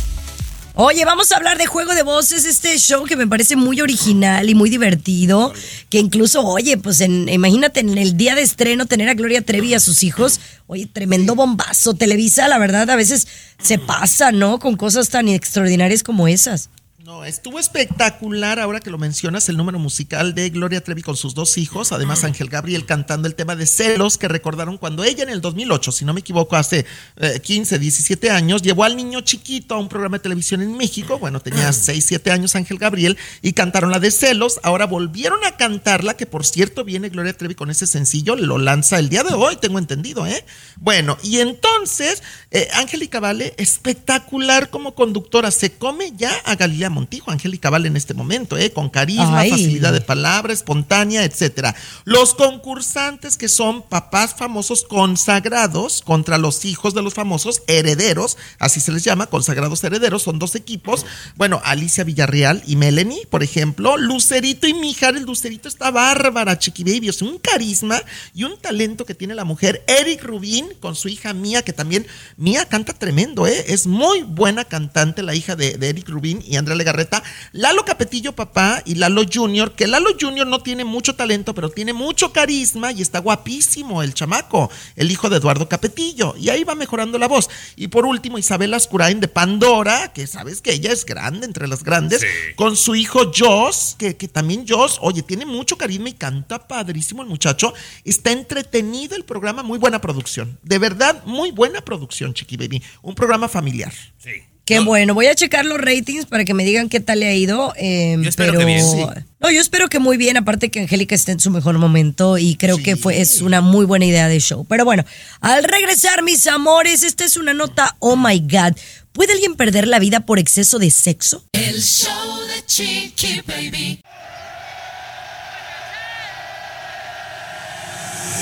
[SPEAKER 2] Oye, vamos a hablar de Juego de Voces, este show que me parece muy original y muy divertido, que incluso, oye, pues imagínate en el día de estreno tener a Gloria Trevi y a sus hijos, oye, tremendo bombazo. Televisa, la verdad, a veces se pasa, ¿no? Con cosas tan extraordinarias como esas.
[SPEAKER 4] No, estuvo espectacular ahora que lo mencionas, el número musical de Gloria Trevi con sus 2 hijos, además Ángel Gabriel cantando el tema de Celos, que recordaron cuando ella en el 2008, si no me equivoco, hace 15, 17 años, llevó al niño chiquito a un programa de televisión en México, bueno, tenía 6, 7 años Ángel Gabriel, y cantaron la de Celos, ahora volvieron a cantarla, que por cierto viene Gloria Trevi con ese sencillo, lo lanza el día de hoy, tengo entendido, ¿eh? Bueno, y entonces, Angélica Vale, espectacular como conductora, se come ya a Galilea Montijo, Angélica Vale en este momento, con carisma, facilidad de palabra, espontánea, etcétera. Los concursantes que son papás famosos consagrados contra los hijos de los famosos herederos, así se les llama, consagrados herederos, son 2 equipos. Bueno, Alicia Villarreal y Melanie, por ejemplo, Lucerito y Mijares. Lucerito está bárbara, Chiqui Baby, es un carisma y un talento que tiene la mujer. Eric Rubín con su hija Mía, que también Mía canta tremendo, es muy buena cantante, la hija de Eric Rubín y Andrea Legarreta. Lalo Capetillo, papá, y Lalo Junior, que Lalo Junior no tiene mucho talento, pero tiene mucho carisma y está guapísimo el chamaco, el hijo de Eduardo Capetillo, y ahí va mejorando la voz. Y por último, Isabel Ascurain de Pandora, que sabes que ella es grande, entre las grandes, sí, con su hijo Joss, que también Joss, oye, tiene mucho carisma y canta padrísimo el muchacho. Está entretenido el programa, muy buena producción, de verdad, muy buena producción, Chiqui Baby, un programa familiar.
[SPEAKER 3] Sí.
[SPEAKER 2] Qué bueno, voy a checar los ratings para que me digan qué tal le ha ido.
[SPEAKER 3] Yo espero que bien, sí.
[SPEAKER 2] No, yo espero que muy bien, aparte que Angélica esté en su mejor momento y creo que es una muy buena idea de show. Pero bueno, al regresar, mis amores, esta es una nota, oh my God. ¿Puede alguien perder la vida por exceso de sexo?
[SPEAKER 5] El show de Chiqui Baby.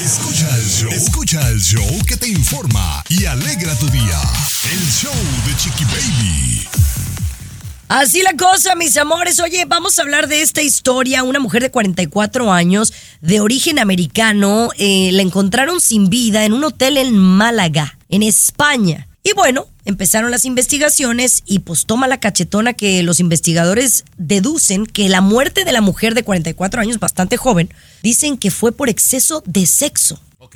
[SPEAKER 6] Escucha el show que te informa y alegra tu día. El show de Chiqui Baby.
[SPEAKER 2] Así la cosa, mis amores. Oye, vamos a hablar de esta historia. Una mujer de 44 años, de origen americano, la encontraron sin vida en un hotel en Málaga, en España. Y bueno, empezaron las investigaciones y pues toma la cachetona que los investigadores deducen que la muerte de la mujer de 44 años, bastante joven, dicen que fue por exceso de sexo.
[SPEAKER 3] Ok.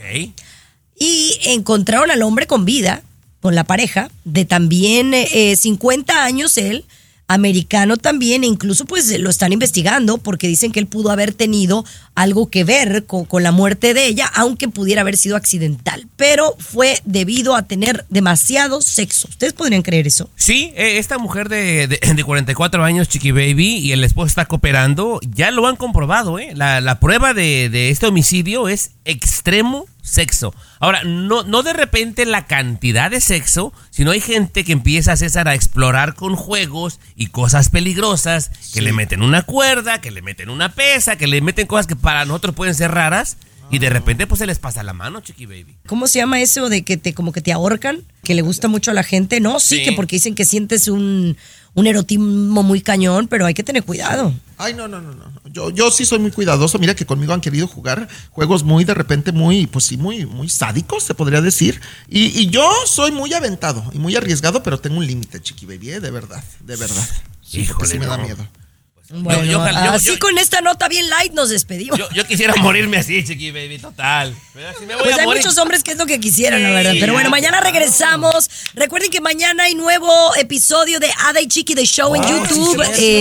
[SPEAKER 2] Y encontraron al hombre con vida, con la pareja, de también 50 años él, americano también, e incluso pues lo están investigando porque dicen que él pudo haber tenido algo que ver con la muerte de ella, aunque pudiera haber sido accidental, pero fue debido a tener demasiado sexo. ¿Ustedes podrían creer eso?
[SPEAKER 3] Sí, esta mujer de 44 años, Chiqui Baby, y el esposo está cooperando, ya lo han comprobado, ¿eh? La prueba de este homicidio es extremo sexo. Ahora, no de repente la cantidad de sexo, sino hay gente que empieza, César, a explorar con juegos y cosas peligrosas, que le meten una cuerda, que le meten una pesa, que le meten cosas que para nosotros pueden ser raras, y de repente pues se les pasa la mano, Chiqui Baby.
[SPEAKER 2] ¿Cómo se llama eso de que como que te ahorcan? Que le gusta mucho a la gente, ¿no? Sí, que porque dicen que sientes un erotismo muy cañón, pero hay que tener cuidado.
[SPEAKER 4] Ay, no. Yo sí soy muy cuidadoso. Mira que conmigo han querido jugar juegos muy, de repente, muy sádicos, se podría decir. Y yo soy muy aventado y muy arriesgado, pero tengo un límite, Chiqui Baby, de verdad. Sí,
[SPEAKER 3] híjole,
[SPEAKER 4] sí me da miedo.
[SPEAKER 2] Bueno, así con esta nota bien light nos despedimos.
[SPEAKER 3] Yo quisiera morirme así, Chiqui Baby, total. Pero así me voy
[SPEAKER 2] pues
[SPEAKER 3] a
[SPEAKER 2] hay
[SPEAKER 3] morir.
[SPEAKER 2] muchos hombres que es lo que quisieran, la verdad. Pero bueno, mañana regresamos. Recuerden que mañana hay nuevo episodio de Ada y Chiqui The Show en YouTube.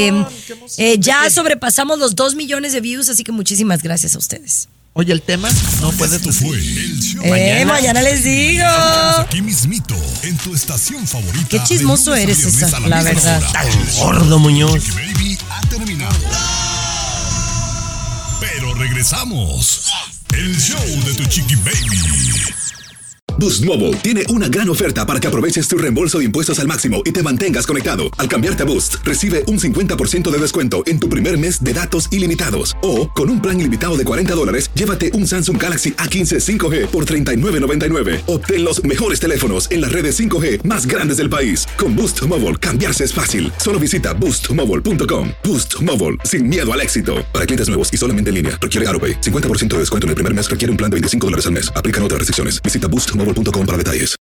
[SPEAKER 2] Ya sobrepasamos los 2 millones de views, así que muchísimas gracias a ustedes.
[SPEAKER 4] Oye, el tema no puede
[SPEAKER 6] Esto fue el show.
[SPEAKER 2] Mañana les digo.
[SPEAKER 6] Aquí mismito, en tu estación favorita.
[SPEAKER 2] Qué chismoso eres, César, la verdad.
[SPEAKER 3] Tan gordo, Muñoz.
[SPEAKER 6] Chiqui Baby ha terminado. Pero regresamos. El show de tu Chiqui Baby.
[SPEAKER 1] Boost Mobile tiene una gran oferta para que aproveches tu reembolso de impuestos al máximo y te mantengas conectado. Al cambiarte a Boost, recibe un 50% de descuento en tu primer mes de datos ilimitados. O, con un plan ilimitado de $40, llévate un Samsung Galaxy A15 5G por $39.99. Obtén los mejores teléfonos en las redes 5G más grandes del país. Con Boost Mobile, cambiarse es fácil. Solo visita boostmobile.com. Boost Mobile, sin miedo al éxito. Para clientes nuevos y solamente en línea, requiere AutoPay. 50% de descuento en el primer mes requiere un plan de $25 al mes. Aplican otras restricciones. Visita boostmobile.com para detalles.